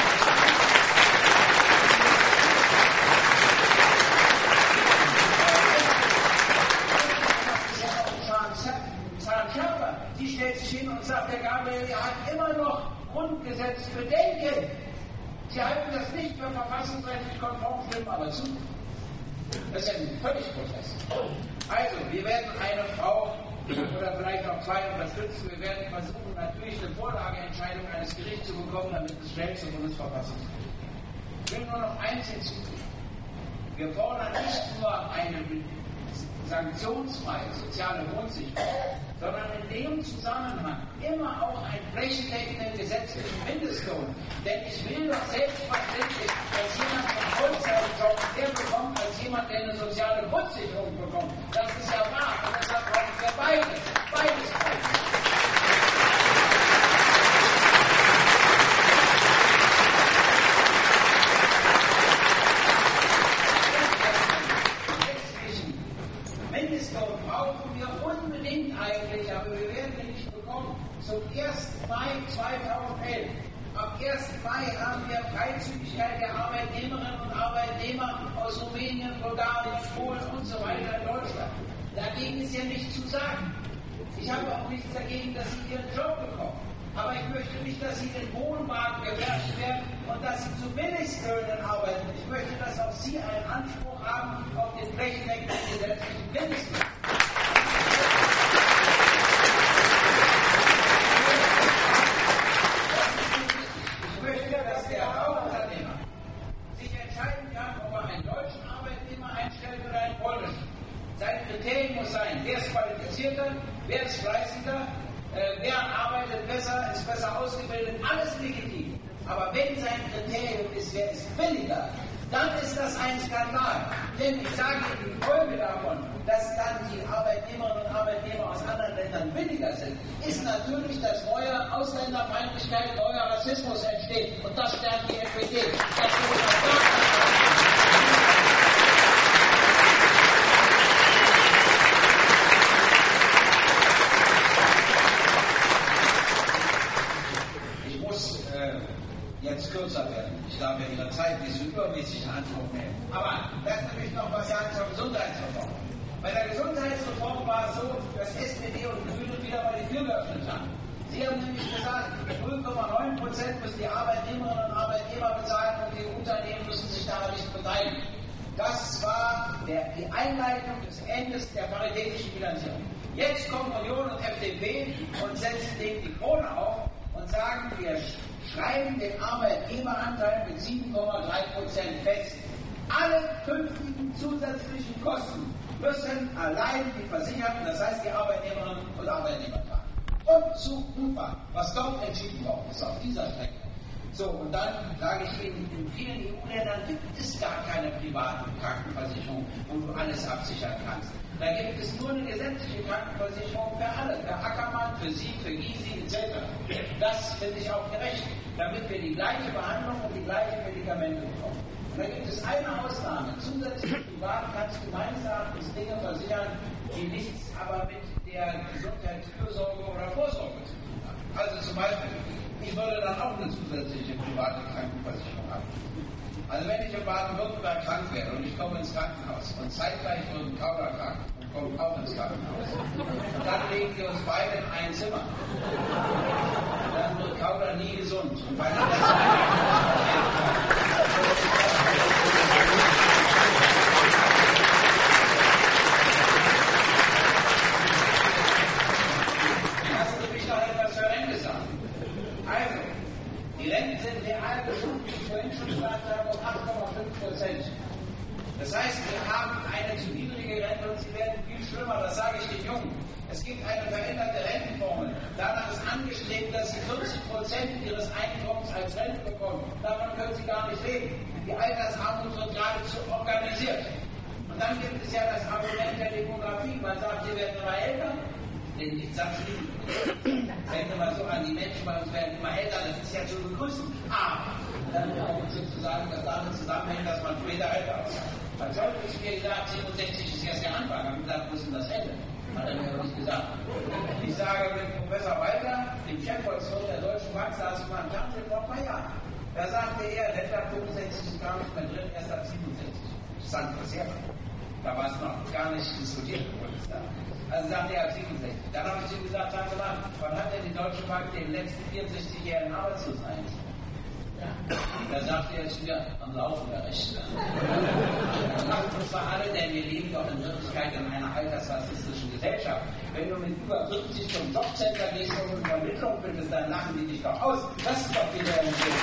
A: Zahnschärfer. Sie stellt sich hin und sagt, Herr Gabriel, er hat immer noch Grundgesetzbedenken. Sie halten das nicht für verfassungsrechtlich konform, stimmen aber zu. Das ist ja völlig grotesk. Also, wir werden eine Frau oder vielleicht auch zwei unterstützen. Wir werden versuchen, natürlich eine Vorlageentscheidung eines Gerichts zu bekommen, damit es schnell zum Bundesverfassungsgericht geht. Ich will nur noch eins hinzufügen. Wir fordern nicht nur eine sanktionsfreie soziale Wohnsicherheit, sondern in dem Zusammenhang immer auch einen flächendeckenden gesetzlichen Mindestlohn. Denn ich will doch selbstverständlich, dass jemand einen Vollzeitjob mehr bekommt, als jemand, der eine soziale Grundsicherung bekommt. Das ist ja wahr. Und deshalb brauchen wir beides. Beides beides. Mindestlohn brauchen wir unbedingt eigentlich, aber wir werden ihn nicht bekommen. Zum ersten Mai zweitausendelf. Am ersten Mai haben wir Freizügigkeit der Arbeitnehmerinnen und Arbeitnehmer aus Rumänien, Bulgarien, Polen und so weiter in Deutschland. Dagegen ist ja nichts zu sagen. Ich habe auch nichts dagegen, dass sie ihren Job bekommen. Aber ich möchte nicht, dass sie in den Wohnwagen gewertet werden und dass sie zu Billiglöhnen arbeiten. Ich möchte, dass auch sie einen Anspruch haben auf den flächendeckenden gesetzlichen Mindestlohn. Aber wenn sein Kriterium ist, wer ist billiger, dann ist das ein Skandal. Denn ich sage Ihnen, die Folge davon, dass dann die Arbeitnehmerinnen und Arbeitnehmer aus anderen Ländern billiger sind, ist natürlich, dass neue Ausländerfeindlichkeit, neuer Rassismus entsteht. Und das stärkt die N P D. Das ich muss äh, jetzt kürzer werden. Ich darf ja Ihre Zeit nicht so übermäßig in Anspruch nehmen. Aber lassen Sie mich noch was sagen zur Gesundheitsreform. Bei der Gesundheitsreform war es so, dass S P D und Grüne wieder mal die Tür geöffnet haben. Sie haben nämlich gesagt, null Komma neun Prozent müssen die Arbeitnehmerinnen und Arbeitnehmer bezahlen und die Unternehmen müssen sich daran nicht beteiligen. Das war der, die Einleitung des Endes der paritätischen Bilanzierung. Jetzt kommen Union und F D P und setzen dem die Krone auf und sagen, wir schreiben den Arbeitnehmeranteil mit sieben Komma drei Prozent fest. Alle künftigen zusätzlichen Kosten müssen allein die Versicherten, das heißt die Arbeitnehmerinnen und Arbeitnehmer tragen. Und zu Ufer, was dort entschieden worden ist, auf dieser Strecke. So, und dann sage ich Ihnen, in vielen E U-Ländern gibt es gar keine privaten Krankenversicherung, wo du alles absichern kannst. Da gibt es nur eine gesetzliche Krankenversicherung für alle, für Ackermann, für Sie, für Gysi et cetera. Das finde ich auch gerecht, damit wir die gleiche Behandlung und die gleichen Medikamente bekommen. Und da gibt es eine Ausnahme. Zusätzlich privat kannst du meines Erachtens Dinge versichern, die nichts aber mit der Gesundheitsfürsorge oder Vorsorge zu tun haben. Also zum Beispiel, ich würde dann auch eine zusätzliche private Krankenversicherung haben. Also wenn ich in Baden-Württemberg krank wäre und ich komme ins Krankenhaus und zeitgleich wird ein Kauder krank und kommt auch ins Krankenhaus, und dann legen wir uns beide in ein Zimmer, dann wird Kauder nie gesund. Und weil das Lassen Sie mich noch etwas zur Rente sagen. Also, die Renten sind real geschrumpft, wie ich vorhin schon gesagt habe, um acht Komma fünf Prozent. Das heißt, wir haben eine zu niedrige Rente und sie werden viel schlimmer, das sage ich den Jungen. Es gibt eine veränderte Rentenformel. Danach ist angestrebt, dass sie vierzig Prozent ihres Einkommens als Rente bekommen. Davon können sie gar nicht leben. Die Altersarmut wird geradezu organisiert. Und dann gibt es ja das Argument der Demografie. Man sagt, sie werden immer älter. Ich sage es Ihnen, denken mal so an, die Menschen bei uns werden immer älter, das ist ja zu begrüßen. Aber dann auch sozusagen, dass damit zusammenhängt, dass man später älter aussieht. Bei Scholz ist mir gesagt, siebenundsechzig ist erst der Anfang, haben gesagt, wo ist denn das Ende? Hat er mir aber nicht gesagt. Ich sage mit Professor Walter, dem Chefvolkswirt der Deutschen Bank, saß ich mal im Fernsehen vor ein paar Jahren. Da sagte er, Rente ab fünfundsechzig ist gar nicht mehr drin, erst ab siebenundsechzig. Interessant, was her war. Da war es noch gar nicht diskutiert worden. Also sagte er ab siebenundsechzig. Dann habe ich ihm gesagt, sagen Sie mal, wann hat denn die Deutsche Bank den letzten vierundsechzigjährigen Arbeitslosen eingestellt? Ja. Da sagte er zu mir, am Laufen der Rechte. Dann lachen uns zwar alle, denn wir leben doch in Wirklichkeit in einer altersrassistischen Gesellschaft. Wenn du mit über fünfzig zum Jobcenter gehst und um Vermittlung bittest, dann lachen die dich doch aus. Das ist doch die Realität.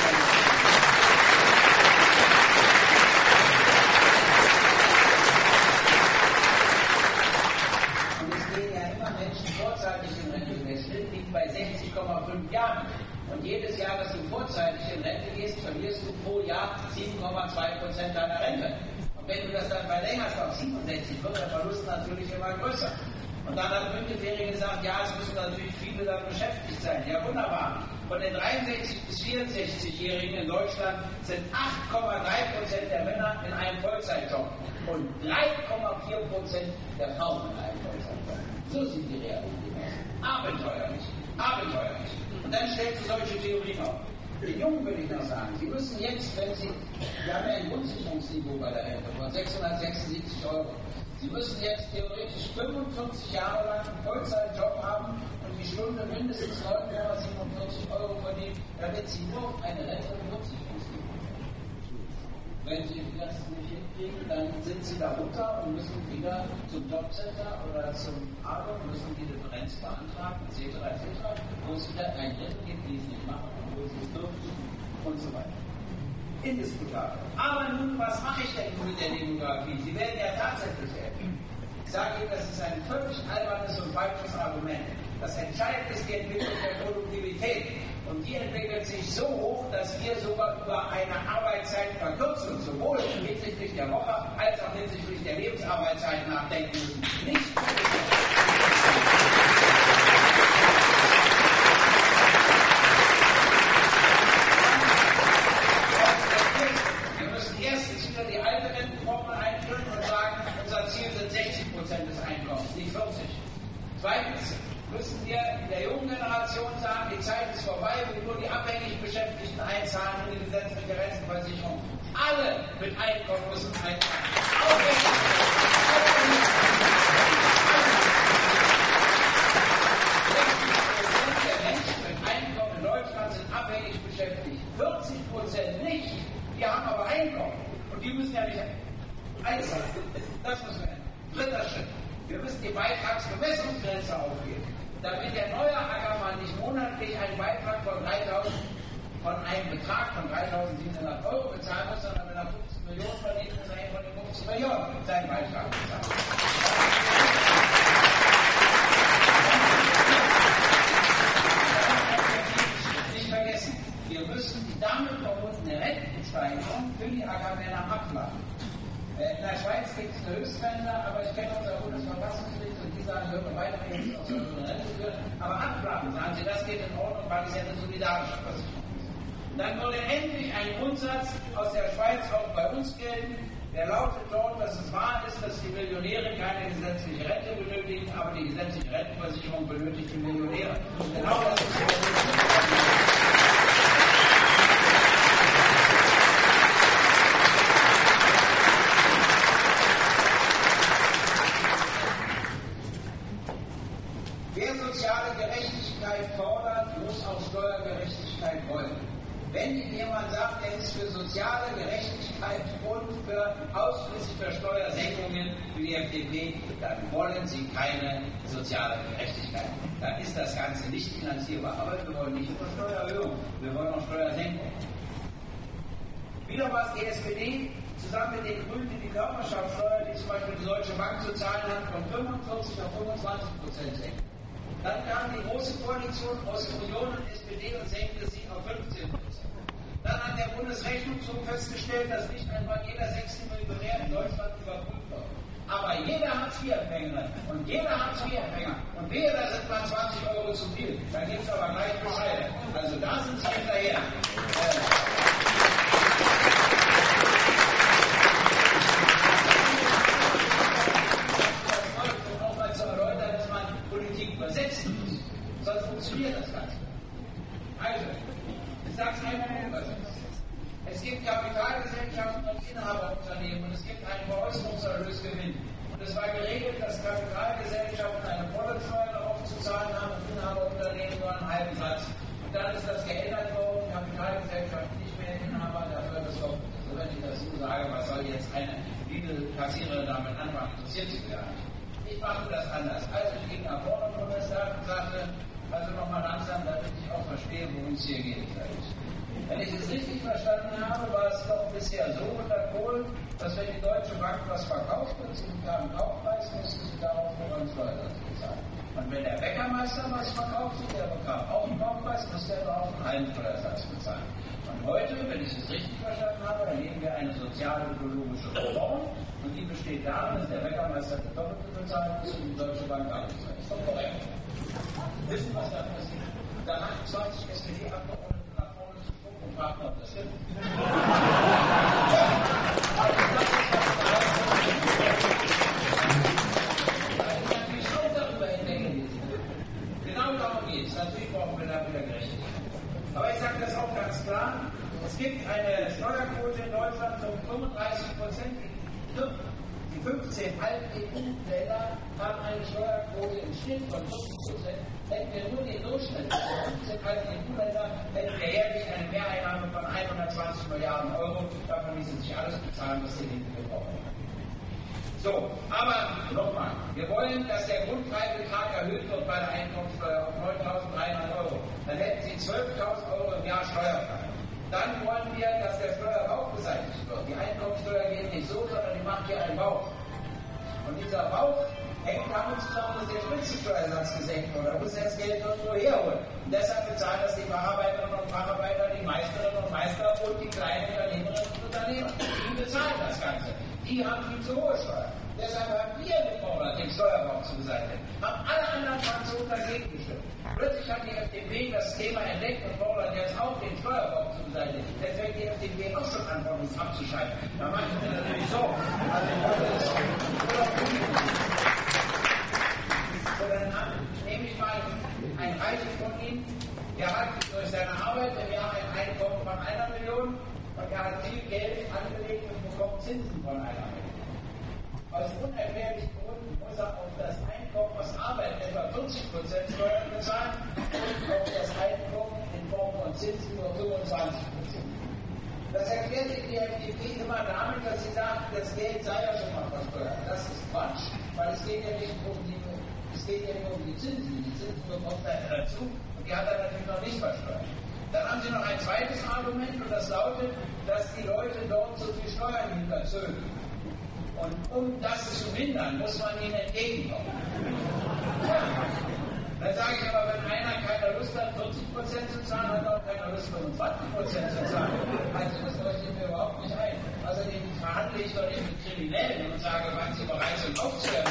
A: Vorzeitig in Rente. Der Schnitt liegt bei sechzig Komma fünf Jahren. Und jedes Jahr, dass du vorzeitig in Rente gehst, verlierst du pro Jahr sieben Komma zwei Prozent deiner Rente. Und wenn du das dann verlängerst auf siebenundsechzig, wird der Verlust natürlich immer größer. Und dann hat Müntefering gesagt, ja, es müssen natürlich viele dann beschäftigt sein. Ja, wunderbar. Von den dreiundsechzig- bis vierundsechzigjährigen in Deutschland sind acht Komma drei Prozent der Männer in einem Vollzeitjob und drei Komma vier Prozent der Frauen in einem Vollzeitjob. So sieht die Realität aus. Abenteuerlich. Abenteuerlich. Und dann stellt sie solche Theorien auf. Den Jungen will ich noch sagen, Sie müssen jetzt, wenn Sie, wir haben ja ein Grundsicherungsniveau bei der Rente von sechshundertsechsundsiebzig Euro. Sie müssen jetzt theoretisch fünfundvierzig Jahre lang einen Vollzeitjob haben und die Stunde mindestens neun Komma siebenundvierzig Euro verdienen, damit Sie nur auf eine Rente und Grundsicherungsniveau kommen. Wenn Sie das nicht hinkriegen, dann sind Sie darunter und müssen wieder zum Jobcenter oder zum A D O, müssen die Differenz beantragen, et cetera et cetera, wo es wieder ein Drittel gibt, die es nicht machen, wo sie es dürfen und so weiter. Indiskutabel. Aber nun, was mache ich denn mit der Demografie? Sie werden ja tatsächlich helfen. Ich sage Ihnen, das ist ein völlig albernes und falsches Argument. Das Entscheidende ist die Entwicklung der Produktivität. Und die entwickelt sich so hoch, dass wir sogar über eine Arbeitszeitverkürzung sowohl hinsichtlich der Woche als auch hinsichtlich der Lebensarbeitszeit nachdenken müssen. Nicht wir müssen erstens wieder die alte Rentenformel einführen und sagen, unser Ziel sind sechzig Prozent des Einkommens, nicht vierzig. Zweitens müssen wir der jungen Generation sagen, die Zeit ist vorbei, wo nur die abhängig Beschäftigten einzahlen in die gesetzliche Rentenversicherung. Alle mit Einkommen müssen einzahlen. sechzig Prozent der Menschen mit Einkommen in Deutschland sind abhängig beschäftigt. vierzig Prozent nicht. Die haben aber Einkommen. Und die müssen ja nicht einzahlen. Das müssen wir ändern. Dritter Schritt. Wir müssen die Beitragsbemessungsgrenze aufgeben, damit der neue Ackermann nicht monatlich einen Beitrag von dreitausend, von einem Betrag von dreitausendsiebenhundert Euro bezahlen muss, sondern wenn er fünfzehn Millionen verdient, muss er von den fünfzehn Millionen seinen Beitrag bezahlen. Nicht vergessen, wir müssen die damit verbundene Rentensteigerung für die Ackermänner abladen. In der Schweiz gibt es eine Höchstgrenze, aber ich kenne unser Bundesverfassungsgericht und die sagen, wir können weiterhin aus unserer Rente führen. Aber abplanen, sagen sie, das geht in Ordnung, weil es ja eine solidarische Versicherung ist. Dann würde endlich ein Grundsatz aus der Schweiz auch bei uns gelten, der lautet dort, dass es wahr ist, dass die Millionäre keine gesetzliche Rente benötigen, aber die gesetzliche Rentenversicherung benötigt die Millionäre. Und genau das ist der soziale Gerechtigkeit fordert, muss auch Steuergerechtigkeit wollen. Wenn jemand sagt, er ist für soziale Gerechtigkeit und für ausschließlich für Steuersenkungen wie die F D P, dann wollen sie keine soziale Gerechtigkeit. Dann ist das Ganze nicht finanzierbar. Aber wir wollen nicht nur Steuererhöhung, wir wollen auch Steuersenkung. Wieder was die S P D zusammen mit den Grünen die Körperschaftssteuer, die zum Beispiel die Deutsche Bank zu zahlen hat, von fünfundvierzig auf fünfundzwanzig Prozent senken. Dann kam die große Koalition aus Union und S P D und senkte sie auf fünfzehn Prozent. Dann hat der Bundesrechnungshof festgestellt, dass nicht einmal jeder sechste Millionär in Deutschland überprüft wird. Aber jeder Hartz-vier-Empfänger und jeder Hartz-vier-Empfänger und wehe, da sind mal zwanzig Euro zu viel. Da gibt es aber gleich Bescheid. Also da sind sie hinterher. Äh, übersetzen muss. Sonst funktioniert das Ganze. Also, ich sage es einmal übersetzt. Es gibt Kapitalgesellschaften und Inhaberunternehmen und es gibt einen Veräußerungserlösgewinn. Und es war geregelt, dass Kapitalgesellschaften eine volle Steuer darauf zu zahlen haben und Inhaberunternehmen nur einen halben Satz. Und dann ist das geändert worden, Kapitalgesellschaften nicht mehr Inhaber, dafür das doch, also wenn ich das so sage, was soll jetzt eine Lidl-Kassiererin damit anmachen, interessiert sich gar nicht. Ich machte das anders. Also ich ging nach vorne vom Bundestag und sagte, also nochmal langsam, damit ich auch verstehe, worum es hier geht. Wenn ich es richtig verstanden habe, war es doch bisher so unter Kohl, dass wenn die Deutsche Bank was verkauft und sie bekam einen Kaufpreis, musste sie darauf nur einen Steuersatz bezahlen. Und wenn der Bäckermeister was verkauft, der bekam auch einen Kaufpreis, musste er darauf einen halben Steuersatz bezahlen. Und heute, wenn ich es richtig verstanden habe, erleben wir eine soziale ökologische Reform und die besteht darin, dass der Bäckermeister die Doppelte bezahlen muss und die Deutsche Bank gar nicht zahlt. Ist doch korrekt. Wissen, was da passiert? Da macht zwanzig S P D-Abgeordnete nach vorne zu gucken und fragen, ob das stimmt. Genau darum geht es. Natürlich brauchen wir da wieder Gerechtigkeit. Aber ich sage das auch ganz klar, es gibt eine Steuerquote in Deutschland von fünfunddreißig Prozent. Die fünfzehn alten E U-Länder haben eine Steuerquote im Schnitt von fünfzig Prozent. Hätten wir nur den Durchschnitt der fünfzehn alten E U-Länder, hätten wir jährlich eine Mehreinnahme von hundertzwanzig Milliarden Euro. Davon ließe sich alles bezahlen, was die Linke gebraucht hat. So, aber nochmal, wir wollen, dass der Grundfreibetrag erhöht wird bei der Einkommensteuer auf neuntausenddreihundert Euro. Dann hätten Sie zwölftausend Euro im Jahr steuerfrei. Dann wollen wir, dass der Steuerbauch beseitigt wird. Die Einkommensteuer geht nicht so, sondern die macht hier einen Bauch. Und dieser Bauch, hängt damit zusammen, dass der Spitzensteuersatz gesenkt wurde. Da muss er das Geld irgendwo herholen. Und deshalb bezahlen das die Facharbeiter und Facharbeiter, die Meisterinnen und Meister und die kleinen Unternehmerinnen und Unternehmer. Die bezahlen das Ganze. Die haben viel zu hohe Steuern. Deshalb haben wir gefordert, den Steuerbauch zu beseitigen. Haben alle anderen Fraktionen dagegen gestimmt. Plötzlich hat die F D P das Thema entdeckt und fordert jetzt auch den Steuerbauch zu beseitigen. Jetzt fängt die F D P auch schon an, von uns abzuschalten. Da mache ich mir natürlich so. Also ich wollte das so, dann nehme ich mal einen Reichen von ihm, der hat durch seine Arbeit im Jahr ein Einkommen von einer Million und er hat viel Geld angelegt und bekommt Zinsen von einer Million. Aus unerklärlichen Gründen muss er auf das Einkommen aus Arbeit etwa vierzig Prozent Steuern bezahlen und auf das Einkommen in Form von Zinsen nur fünfundzwanzig Prozent. Das erklärt die F D P immer damit, dass sie sagt, das Geld sei ja schon mal versteuert. Das ist Quatsch, weil es geht ja nicht um die, es geht ja nur um die Zinsen. Die Zinsen bekommt er dazu und die hat er natürlich noch nicht versteuert. Dann haben sie noch ein zweites Argument und das lautet, dass die Leute dort so viel Steuern hinterzögern. Und um das zu mindern, muss man ihnen entgegenkommen. Ja. Dann sage ich aber, wenn einer keine Lust hat, vierzig Prozent zu zahlen, hat er auch keine Lust, fünfundzwanzig Prozent zu zahlen. Also das leuchtet mir überhaupt nicht ein. Außerdem verhandle ich doch nicht mit Kriminellen und sage, wann sie bereit sind, aufzuhören.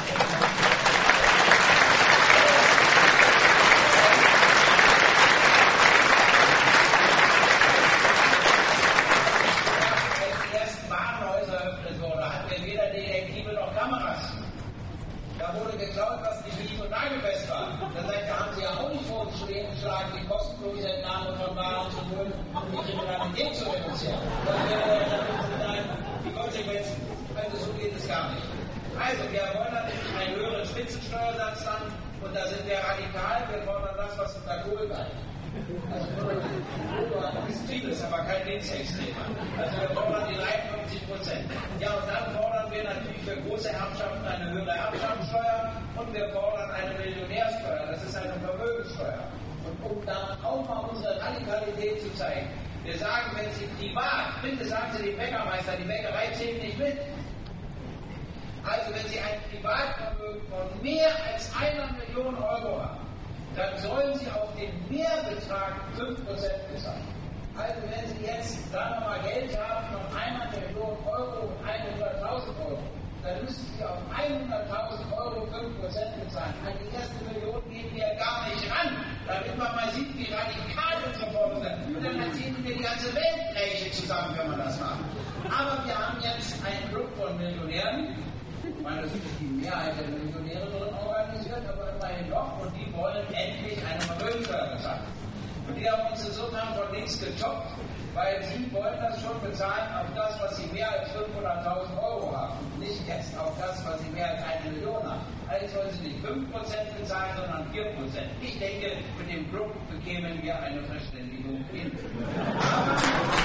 A: Die kostenlose Entnahme von Waren zu holen, um die Kriminalität zu reduzieren. Das wäre dann die Konsequenzen. Also so geht es gar nicht. Also wir wollen natürlich einen höheren Spitzensteuersatz dann und da sind wir radikal. Wir fordern das, was unter Kohl galt. Also Kohl ist vieles, aber kein Linksextremer. Also wir fordern die dreiundfünfzig Prozent. Ja, und dann fordern wir natürlich für große Erbschaften eine höhere Erbschaftssteuer und wir fordern eine Millionärsteuer. Das ist eine Vermögenssteuer. Und um dann auch mal unsere Radikalität zu zeigen, wir sagen, wenn Sie privat, bitte sagen Sie dem Bäckermeister, die Bäckerei zählt nicht mit. Also wenn Sie ein Privatvermögen von mehr als einer Million Euro haben, dann sollen Sie auf den Mehrbetrag fünf Prozent bezahlen. Also wenn Sie jetzt, sagen wir mal, Geld haben von einer Million Euro und hunderttausend Euro, dann müssen Sie auf hunderttausend Euro fünf Prozent bezahlen. An die erste Million gehen wir gar nicht ran, damit man mal sieht, wie radikal unsere Forderungen sind. Und dann erzählen wir die ganze Weltreiche zusammen, wenn wir das machen. Aber wir haben jetzt einen Club von Millionären. Ich meine, das ist nicht die Mehrheit der Millionäre drin organisiert, aber immerhin doch. Und die wollen endlich eine Vermögenssteuer bezahlen. Und die haben uns insofern von links gechoppt, weil sie wollen das schon bezahlen auf das, was sie mehr als fünfhunderttausend Euro haben. Nicht jetzt auf das, was sie mehr als eine Million haben. Also sollen sie nicht fünf Prozent bezahlen, sondern vier Prozent. Ich denke, mit dem Club bekämen wir eine Verständigung hin. Aber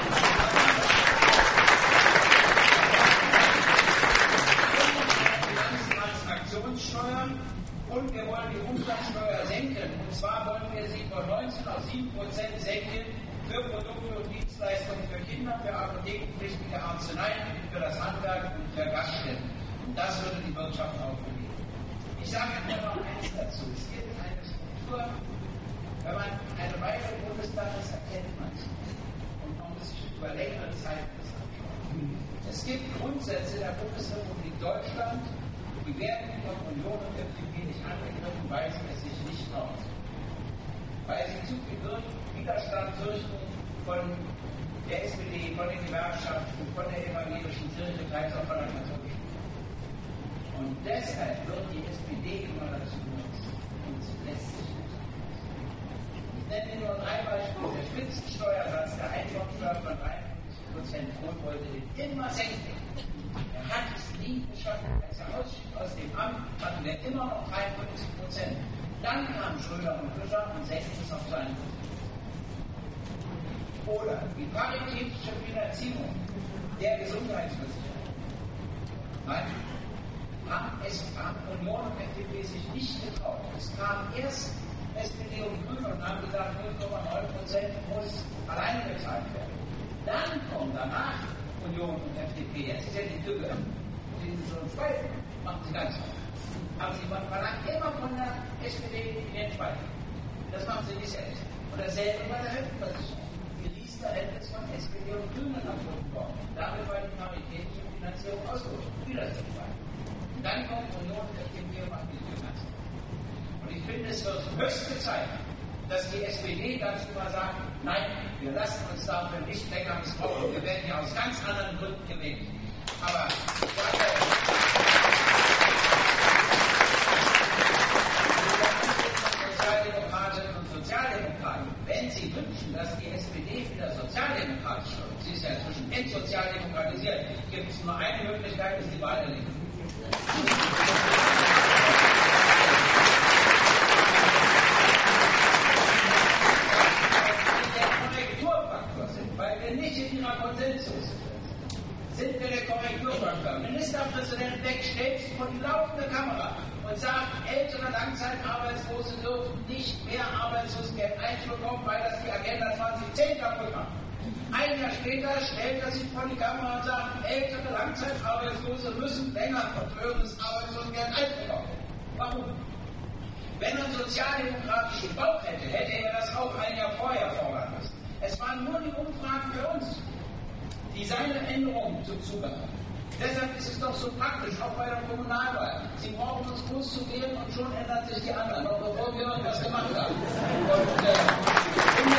A: Finanztransaktionssteuer und wir wollen die Umsatzsteuer senken. Und zwar wollen wir sie von neunzehn auf sieben Prozent senken für Produkte und Dienstleistungen für Kinder, für apothekenpflichtige Arzneien, für das Handwerk und für Gaststätten. Und das würde die Wirtschaft auch bewegen. Ich sage nur noch eins dazu. Es gibt eine Struktur, wenn man eine Weile im Bundestag ist, erkennt man es. Und man muss sich über längere Zeit das anschauen. Es gibt Grundsätze der Bundesrepublik Deutschland, die werden von Union und F D P nicht angegriffen, weil sie es sich nicht trauen. Weil sie zu viel Widerstand fürchten von der S P D, von den Gewerkschaften, von der evangelischen Kirche, vielleicht auch von der katholischen. Und deshalb wird die S P D immer dazu benutzt. Und sie lässt sich nicht. Ich nenne nur drei Beispiele. Der Spitzensteuersatz der Einkommensteuer von dreiundfünfzig Prozent wollte den immer senken. Er hat es nie geschafft. Als er ausschied aus dem Amt, hatten wir immer noch dreiundfünfzig Prozent. Dann kamen Schröder und Fischer und senkten es auf zweiundfünfzig. Oder die paritätische Finanzierung der Gesundheitsversicherung. Nein, haben es haben Union und F D P sich nicht getraut. Es kam erst S P D und Grüne und haben gesagt, null Komma neun Prozent muss alleine bezahlt werden. Dann kommen danach Union und F D P. Jetzt ist ja die Tür. Sie sind so ein Spalten, machen sie ganz auf. Aber sie verlangt immer von der S P D die Entspannung. Das machen sie nicht selbst. Und dasselbe bei der Rentenversicherung. Die Riester-Rente ist von S P D und Grünen erfunden worden. Damit war die paritätische Finanzierung ausgerufen. Wieder das Fall. Und dann kommt Union und F D P und macht die Finanzierung. Und ich finde, es wird höchste Zeit, dass die S P D dazu mal sagt, nein, wir lassen uns dafür nicht länger missbrauchen. Wir werden ja aus ganz anderen Gründen gewählt. Aber ich sage, Sozialdemokratinnen und Sozialdemokraten, wenn sie wünschen, dass die S P D wieder sozialdemokratisch wird, sie ist ja inzwischen entsozialdemokratisiert, gibt es nur eine Möglichkeit, ist die Wahl der Linken. Weil wir nicht in ihrer Konsensus sind wir der Korrekturfaktor. Ministerpräsident Beck stellt sich vor die laufende Kamera und sagt, ältere Langzeitarbeitslose dürfen nicht mehr Arbeitslosengeld einbekommen, weil das die Agenda zwanzig zehn kaputt macht. Ein Jahr später stellt er sich vor die Kamera und sagt, ältere Langzeitarbeitslose müssen länger und höheres Arbeitslosengeld einbekommen. Warum? Wenn er einen sozialdemokratischen Bauch hätte, hätte er das auch ein Jahr vorher fordern müssen. Es waren nur die Umfragen für uns, die seine Änderungen zum Zuge haben. Deshalb ist es doch so praktisch, auch bei der Kommunalwahl. Sie brauchen uns bloß zu wählen und schon ändern sich die anderen, noch bevor wir irgendwas gemacht haben. Und, äh, ich finde,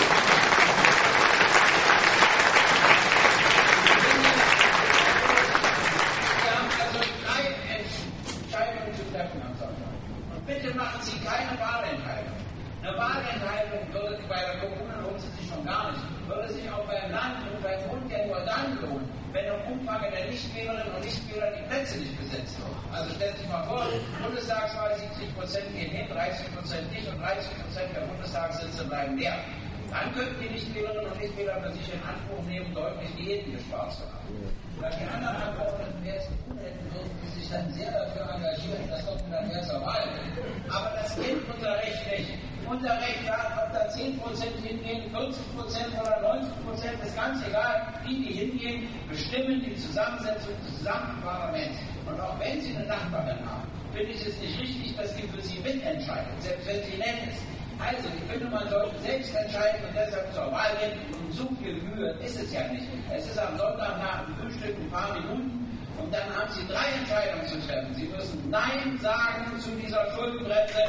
A: wir haben also drei Entscheidungen zu treffen am Sonntag. Und bitte machen Sie keine Wahlentscheidung. Eine Wahlentscheidung würde bei der Kommune lohnt sie sich schon gar nicht. Würde sich auch beim Land und beim Bund ja nur dann lohnen, wenn eine Umfrage der Nichtwählerinnen und Nichtwähler die Plätze nicht besetzt wird. Also stellen Sie sich mal vor, Bundestagswahl siebzig Prozent gehen hin, dreißig Prozent nicht und dreißig Prozent der Bundestagssitze bleiben leer. Dann könnten die Nichtwählerinnen und Nichtwähler für sich in Anspruch nehmen, deutlich Diäten gespart zu haben. Weil die anderen Abgeordneten mehr zu tun hätten, würden die sich dann sehr dafür engagieren, dass doch wieder mehr zur Wahl wird. Aber das kennt unser Recht nicht. Unser Recht sagt, ob da zehn Prozent hingehen, vierzig Prozent oder neunzig Prozent, ist ganz egal, wie die hingehen, bestimmen die Zusammensetzung des gesamten Parlaments. Und auch wenn Sie eine Nachbarin haben, finde ich es nicht richtig, dass die für Sie mitentscheiden, selbst wenn sie nett ist. Also, ich finde, man sollte selbst entscheiden und deshalb zur Wahl gehen. Und so viel Mühe ist es ja nicht. Es ist am Sonntag nach dem Frühstück ein paar Minuten und dann haben Sie drei Entscheidungen zu treffen. Sie müssen Nein sagen zu dieser Schuldenbremse.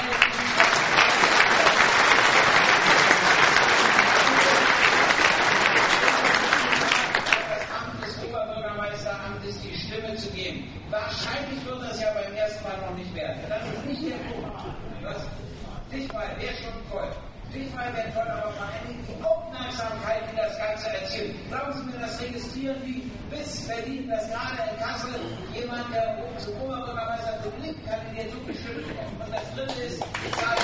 A: Das Amt des Oberbürgermeisteramtes die Stimme zu geben. Wahrscheinlich wird das ja beim ersten Mal noch nicht werden. Das ist nicht der Punkt. Was? Stichwahl wäre schon toll. Stichwahl wäre toll, aber vor allen Dingen die Aufmerksamkeit, die das Ganze erzielt. Glauben Sie mir, das registrieren die bis Berlin, dass gerade in Kassel jemand, der zum Oberbürgermeister für Blick kandidiert, so bestimmt kommt. Und das dritte ist, ich sage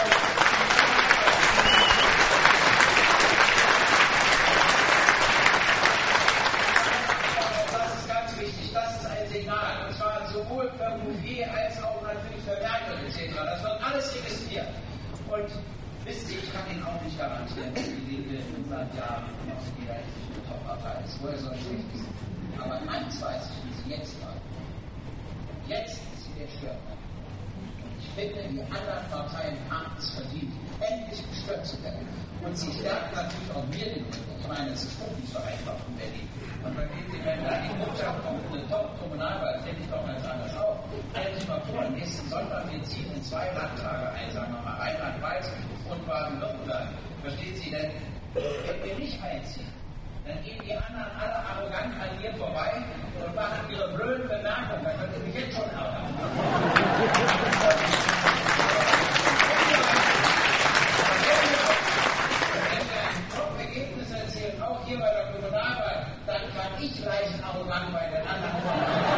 A: das ist ganz wichtig, das ist ein Signal. Und zwar sowohl für Bouffier als auch natürlich für Merkel et cetera. Das wird alles registriert. Und wisst ihr, ich kann Ihnen auch nicht garantieren, dass die Linke in hundert Jahren noch die rechtliche Top-Partei ist. Woher soll es nicht wissen? Aber eins weiß ich, wie sie jetzt war. Jetzt ist sie der Störpunkt. Und ich finde, die anderen Parteien haben es verdient, endlich gestört zu werden. Und sie stärken natürlich auch mir den Rücken. Ich meine, es ist auch nicht so einfach in Berlin. Und dann gehen Sie, wenn da die Botschaft kommt, eine Top-Kommunalwahl, finde ich doch ganz anders auf. Stellen Sie mal vor, nächsten Sonntag, wir ziehen in zwei Landtage ein, sagen wir mal Rheinland-Pfalz und Baden-Württemberg. Verstehen Sie denn, wenn wir nicht einziehen, dann gehen die anderen alle arrogant an mir vorbei und machen ihre blöden Bemerkungen. Da könnt ihr mich jetzt schon ärgern. Ergebnis erzielen, auch hier bei der Kommunalwahl, dann kann ich leicht arrogant bei den anderen.